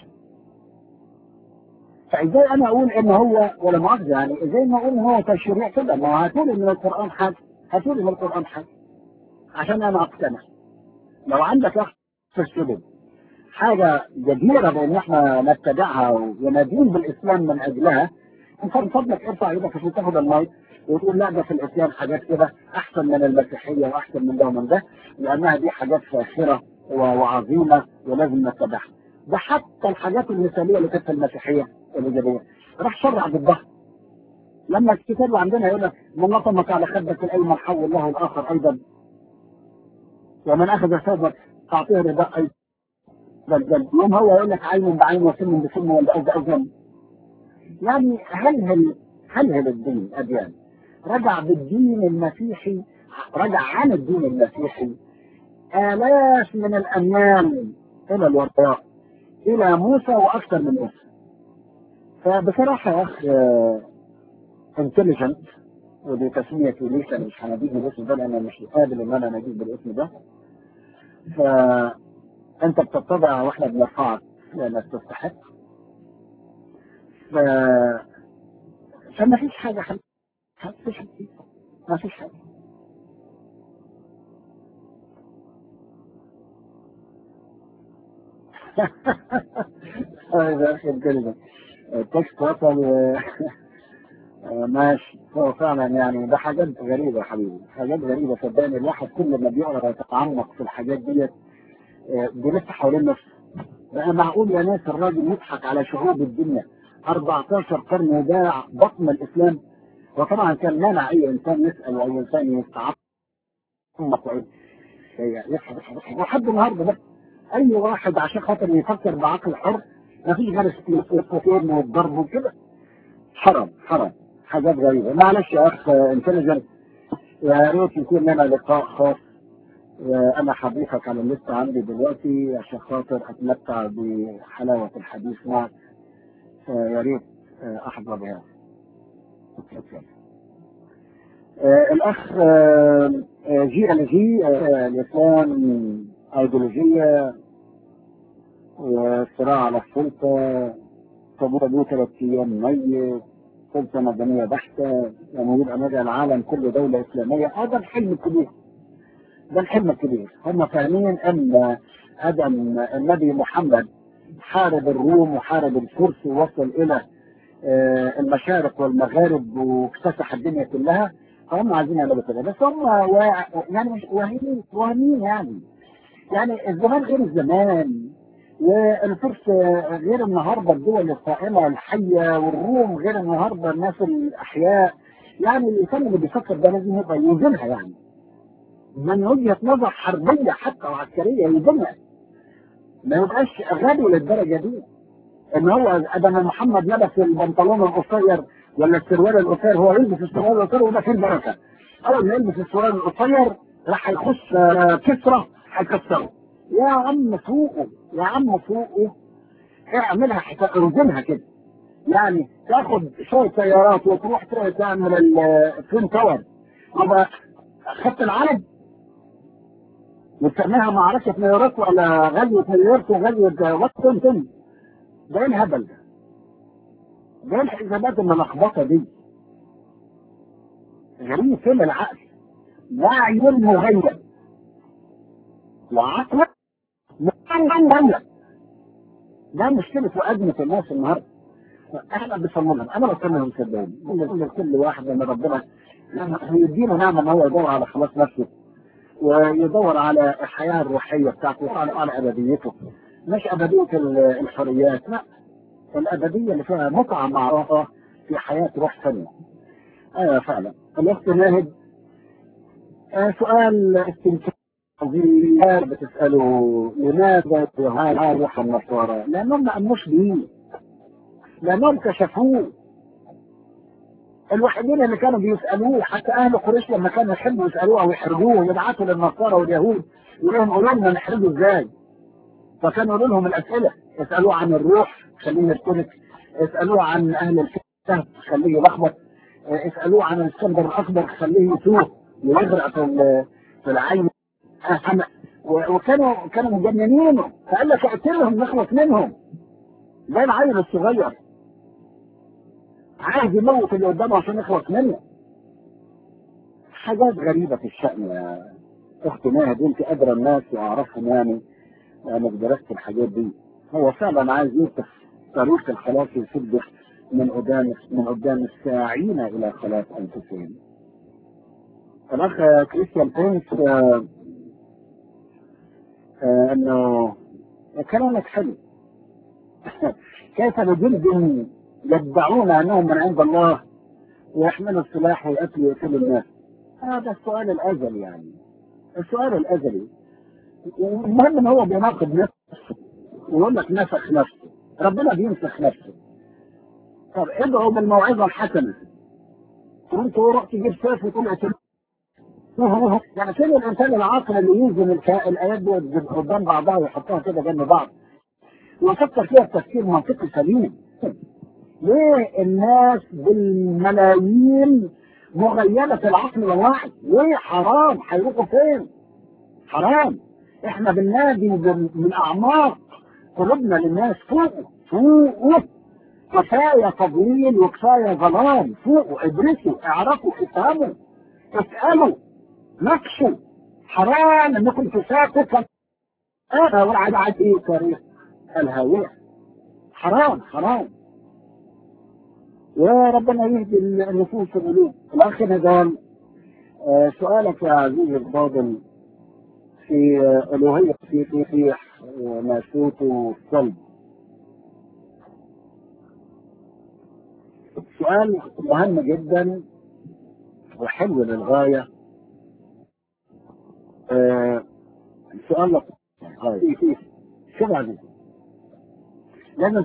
فإزاي أنا أقول إن هو ولا مؤاخذة، يعني إزاي ما أقول إن هو تشريع كده؟ ما هو هاتولي من القرآن حاجة، هاتولي من القرآن حاجة عشان أنا أقتنع. لو عندك أخ في السجن حاجة جديرة بأن احنا نتبعها وندين بالإسلام من أجلها، انت من فضلك ارفع ايدك عشان تاخد المايك وتقول لا ده في الإسلام حاجات كده أحسن من المسيحية وأحسن من ده ومن ده، لأنها دي حاجات فاخرة وعظيمة ولازم نتبعها. ده حتى الحاجات المثالية اللي كانت في المسيحية الإيجابية راح شرع ضدها. لما الكتاب عندنا يقول لك من لطمك على خدك الأيمن حول له الآخر أيضا، ومن أخذ ثوبك تعطيه رداء أيضا. بل يوم هو يقول لك عين بعين وسن بسن والأذن. يعني هل الدين الأديان رجع بالدين المسيحي، رجع عن الدين المسيحي آلاف من الأميال إلى الوراء إلى موسى وأكثر من موسى. فبصراحة يا أخ انتليجنت، ودي تسمية ليس مش هنجيب بالاسم ده لأن مش قابل إن أنا نجيب بالاسم ده. فأنت بتتبع وإحنا بنرفعك لأنك تستحق. فما فيش حاجة ما فيش حاجة. هذا أخي الكلمة تكست وصل ماشي. هو فعلا يعني ده حاجات غريبة يا حبيبي، حاجات غريبة صدقني. الواحد كل ما بيقرأ يتعمق في الحاجات ديت بيلف حوالين نفسه. بقى معقول يا ناس الراجل يضحك على شعوب الدنيا 14 قرن وباع بطن الإسلام؟ وطبعا كان مانع أي إنسان يسأل أو إنسان يستعمق لحد النهارده بس أي واحد عشان خاطر يفكر بعقل حر مفيش غير السكوتين والضرب وكده. حرام حاجات غريبة. معلش يا أخ انتليجنت، يا ريت يكون لنا لقاء خاص. أنا حضيفك على الليست عندي دلوقتي عشان خاطر أتمتع بحلاوة الحديث معك. يا ريت أحظى بها. الأخ جي الإسلام أيديولوجية وصراع على السلطة، طابور 3 أيام ميت، سلطة مدنية بحتة، وموجود أمام العالم كله دولة إسلامية. هذا الحلم الكبير، ده الحلم الكبير. هم فاهمين أن أدم النبي محمد حارب الروم وحارب الفرس ووصل إلى المشارق والمغارب واكتسح الدنيا كلها، فهم عايزين يعملوا كده. بس هم يعني مش واهمين يعني الزمان غير الزمان، والفرس غير النهارده الدول القائمه الحيه، والروم غير النهارده الناس الاحياء. يعني الانسان اللي بيفكر ده لازم يبقى يوزنها، يعني من وجهه نظر حربيه حتى وعسكريه يوزنها، ما يبقاش غبي للدرجه دي. ان هو ادم محمد لبس البنطلون القصير ولا السروال القصير، هو يلبس السروال القصير وده فيه البركه. اول ما يلبس السروال القصير راح يخش كسره هيكسره. يا عم فوقه اعملها اوزنها كده. يعني تاخد شويه سيارات وتروح تعمل التوين تاور، يبقى خدت العالم وتسميها معركه نيويورك ولا غزوه نيويورك وغزوه واشنطن. ده ايه الهبل ده؟ ده الحسابات الملخبطه دي غريب. فين العقل؟ وعي مغيب وعقل مغيب. ده مشكله وازمه الناس النهارده. احنا بنصممهم، انا بصممهم صدقني. بقول لكل واحد ان ربنا يدينا نعمه ان هو يدور على خلاص نفسه ويدور على الحياه الروحيه بتاعته وعلى ابديته، مش ابديه الحريات، لا، الابديه اللي فيها متعه مع الله في حياه روح ثانيه. ايوه فعلا. الاخت ناهد سؤال استنكاري بتساله لماذا يهاجم روح النصارى؟ لانهم ما امنوش بيه، لانهم كشفوه. الوحيدين اللي كانوا بيسألوه حتى أهل قريش لما كانوا يحبوا يسألوه أو يحرجوه يبعثوا للنصارى واليهود يقول لهم قولوا لنا نحرجه إزاي؟ فكانوا يقولوا لهم الأسئلة، يسألوه عن الروح خليه يرتبك، يسألوه عن أهل الكهف خليه يلخبط، يسألوه عن الاسكندر الأكبر خليه يتوه ويغرق في العين. وكانوا مجننينه، فقال لك اقتلهم نخلص منهم زي العيل الصغير عايز يموت اللي قدامه عشان يخلص منه. حاجات غريبة في الشأن يا أختي ماهد، أنت أدرى الناس وأعرفهم يعني أنا درست الحاجات دي. هو فعلا عايز يفتح طريق الخلاص يصدق من قدام الساعين إلى خلاص أنفسهم. الأخ كريستيان برينس أنه كلامك حلو. كيف بجلد يدعون أنهم من عند الله ويحملوا السلاح ويقتلوا الناس؟ هذا السؤال الأزلي، يعني السؤال الأزلي. المهم ان هو بيناقض نفسه ويقول لك نسخ نفسه، ربنا بينسخ نفسه. طب ادعوا بالموعظه الحسنه، وانت رحت تجيب سيف وتقول يعني فين الانسان العاقل اللي يوزن الايات دي قدام بعضها ويحطها كده جنب بعض ويفكر فيها بتفكير منطقي سليم؟ ليه الناس بالملايين مغيبه العقل والوعي؟ ليه؟ حرام، هيروحوا فين؟ حرام. احنا بننادي من اعماق قلوبنا للناس فوقوا كفايه تضليل وكفايه ظلام، فوقوا ادرسوا اعرفوا افهموا اسالوا نقشوا. حرام انكم تساقطوا انا والعدعات ايه طريق الهاويه. حرام حرام. يا ربنا يهدي النفوس والقلوب. الاخ نزال سؤالك يا عزيزي الفاضل في الوهية في تيح وناسوت والصلب، سؤال مهم جدا وحلو للغاية. سؤال لك شوف عزيزي، لازم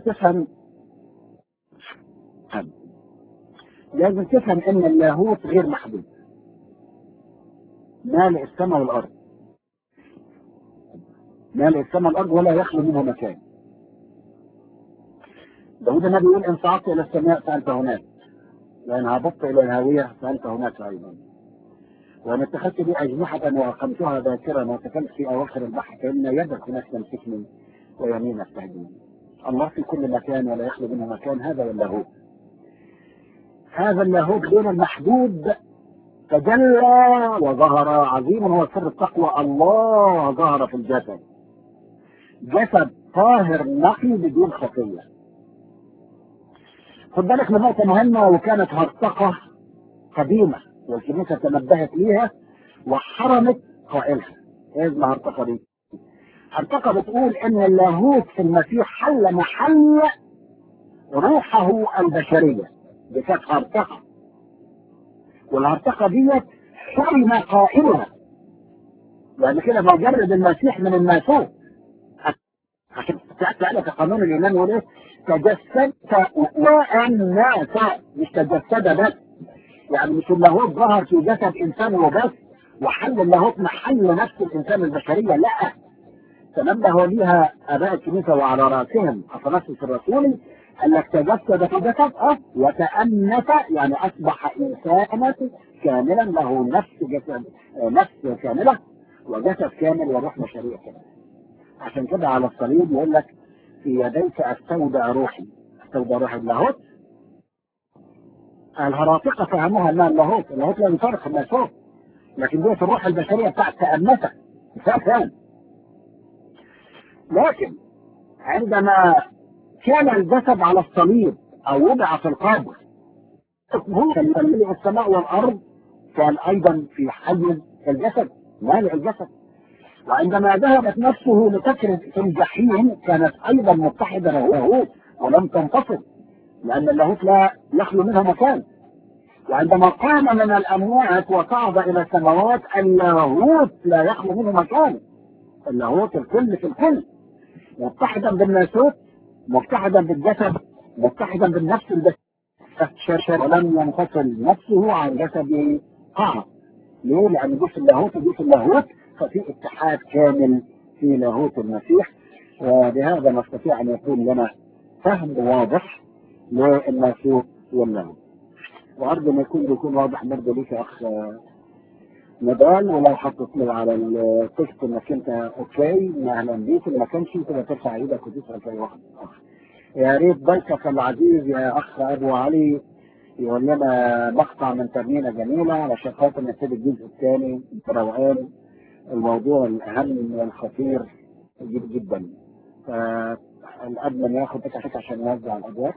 تفهم ان اللاهوت غير محدود، مالئ السماء والارض، مالئ السماء والارض ولا يخلو منه مكان. داود النبي يقول ان صعدت الى السماء فانت هناك، وان هبطت الى الهاويه فانت هناك ايضا، وان اتخذت بي اجنحه واقمتها ذاكرا وسكنت في اواخر البحر فان يدك هناك تمسكني ويمينك تهديني. الله في كل مكان ولا يخلو منه مكان، هذا اللاهوت. هذا اللاهوت غير المحدود تجلى وظهر. عظيم هو سر التقوى، الله ظهر في الجسد، جسد طاهر نقي بدون خطيه. خد بالك من نقطه مهمه، وكانت هرطقه قديمه والكنيسه تنبهت ليها وحرمت قائلها. ايه الهرطقه دي؟ هرطقه بتقول ان اللاهوت في المسيح حل محل روحه البشريه. دي كانت هرطقه، والهرطقه ديت حرم قائلها، يعني كده بجرد المسيح من الناسوت. عشان تعالى في قانون الايمان يقول ايه؟ تجسدت والناس، مش تجسد بس، يعني مش اللاهوت ظهر في جسد انسان وبس وحل اللاهوت محل نفس الانسان البشريه، لا. تنبه ليها اباء الكنيسه وعلى راسهم اثناسيوس الرسولي، انك تجسد في جسد وتأنس، يعني اصبح انسانا كاملا له نفس كامله وجسد كامل وروح بشريه كامله. عشان كده على الصليب يقول لك في يديك استودع روحي، استودع روحي اللاهوت. الهراطقه فهموها انها اللاهوت لا يفرق الناسوت، لكن دي في الروح البشريه بتاعت تأنسه فاهم. لكن عندما كان الجسد على الصليب او وضع في القبر هو مالئ السماء والارض، كان ايضا في حيز الجسد مالئ الجسد. وعندما ذهبت نفسه لتكرز في الجحيم كانت ايضا متحده باللاهوت ولم تنفصل، لان اللاهوت لا يخلو منها مكان. وعندما قام من الاموات وصعد الى السماوات اللاهوت لا يخلو منه مكان. اللاهوت الكل في الكل، متحدا بالناسوت، متحدا بالجسد، متحدا بالنفس البشريه. ولم ينفصل نفسه عن جسده قاعة. ليه؟ لأن دي في اللاهوت ودي في اللاهوت، ففي اتحاد كامل في لاهوت المسيح. وبهذا نستطيع أن يكون لنا فهم واضح للناسوت واللاهوت. وأرجو ما يكون واضح برضه ليك يا أخ نضال. ولو حطيت لي على التكست انك انت اوكي اهلا بيك، ما كانش تبقى ترفع ايدك وتسال في واحد اخر. يا ريت ضيفك العزيز يا اخ ابو علي يقول لنا مقطع من ترنيمه جميله علشان خاطر نبتدي الجزء الثاني بروقان. الموضوع الاهم والخطير جدا. فالادمن ياخد تكتك عشان نوزع الادوار.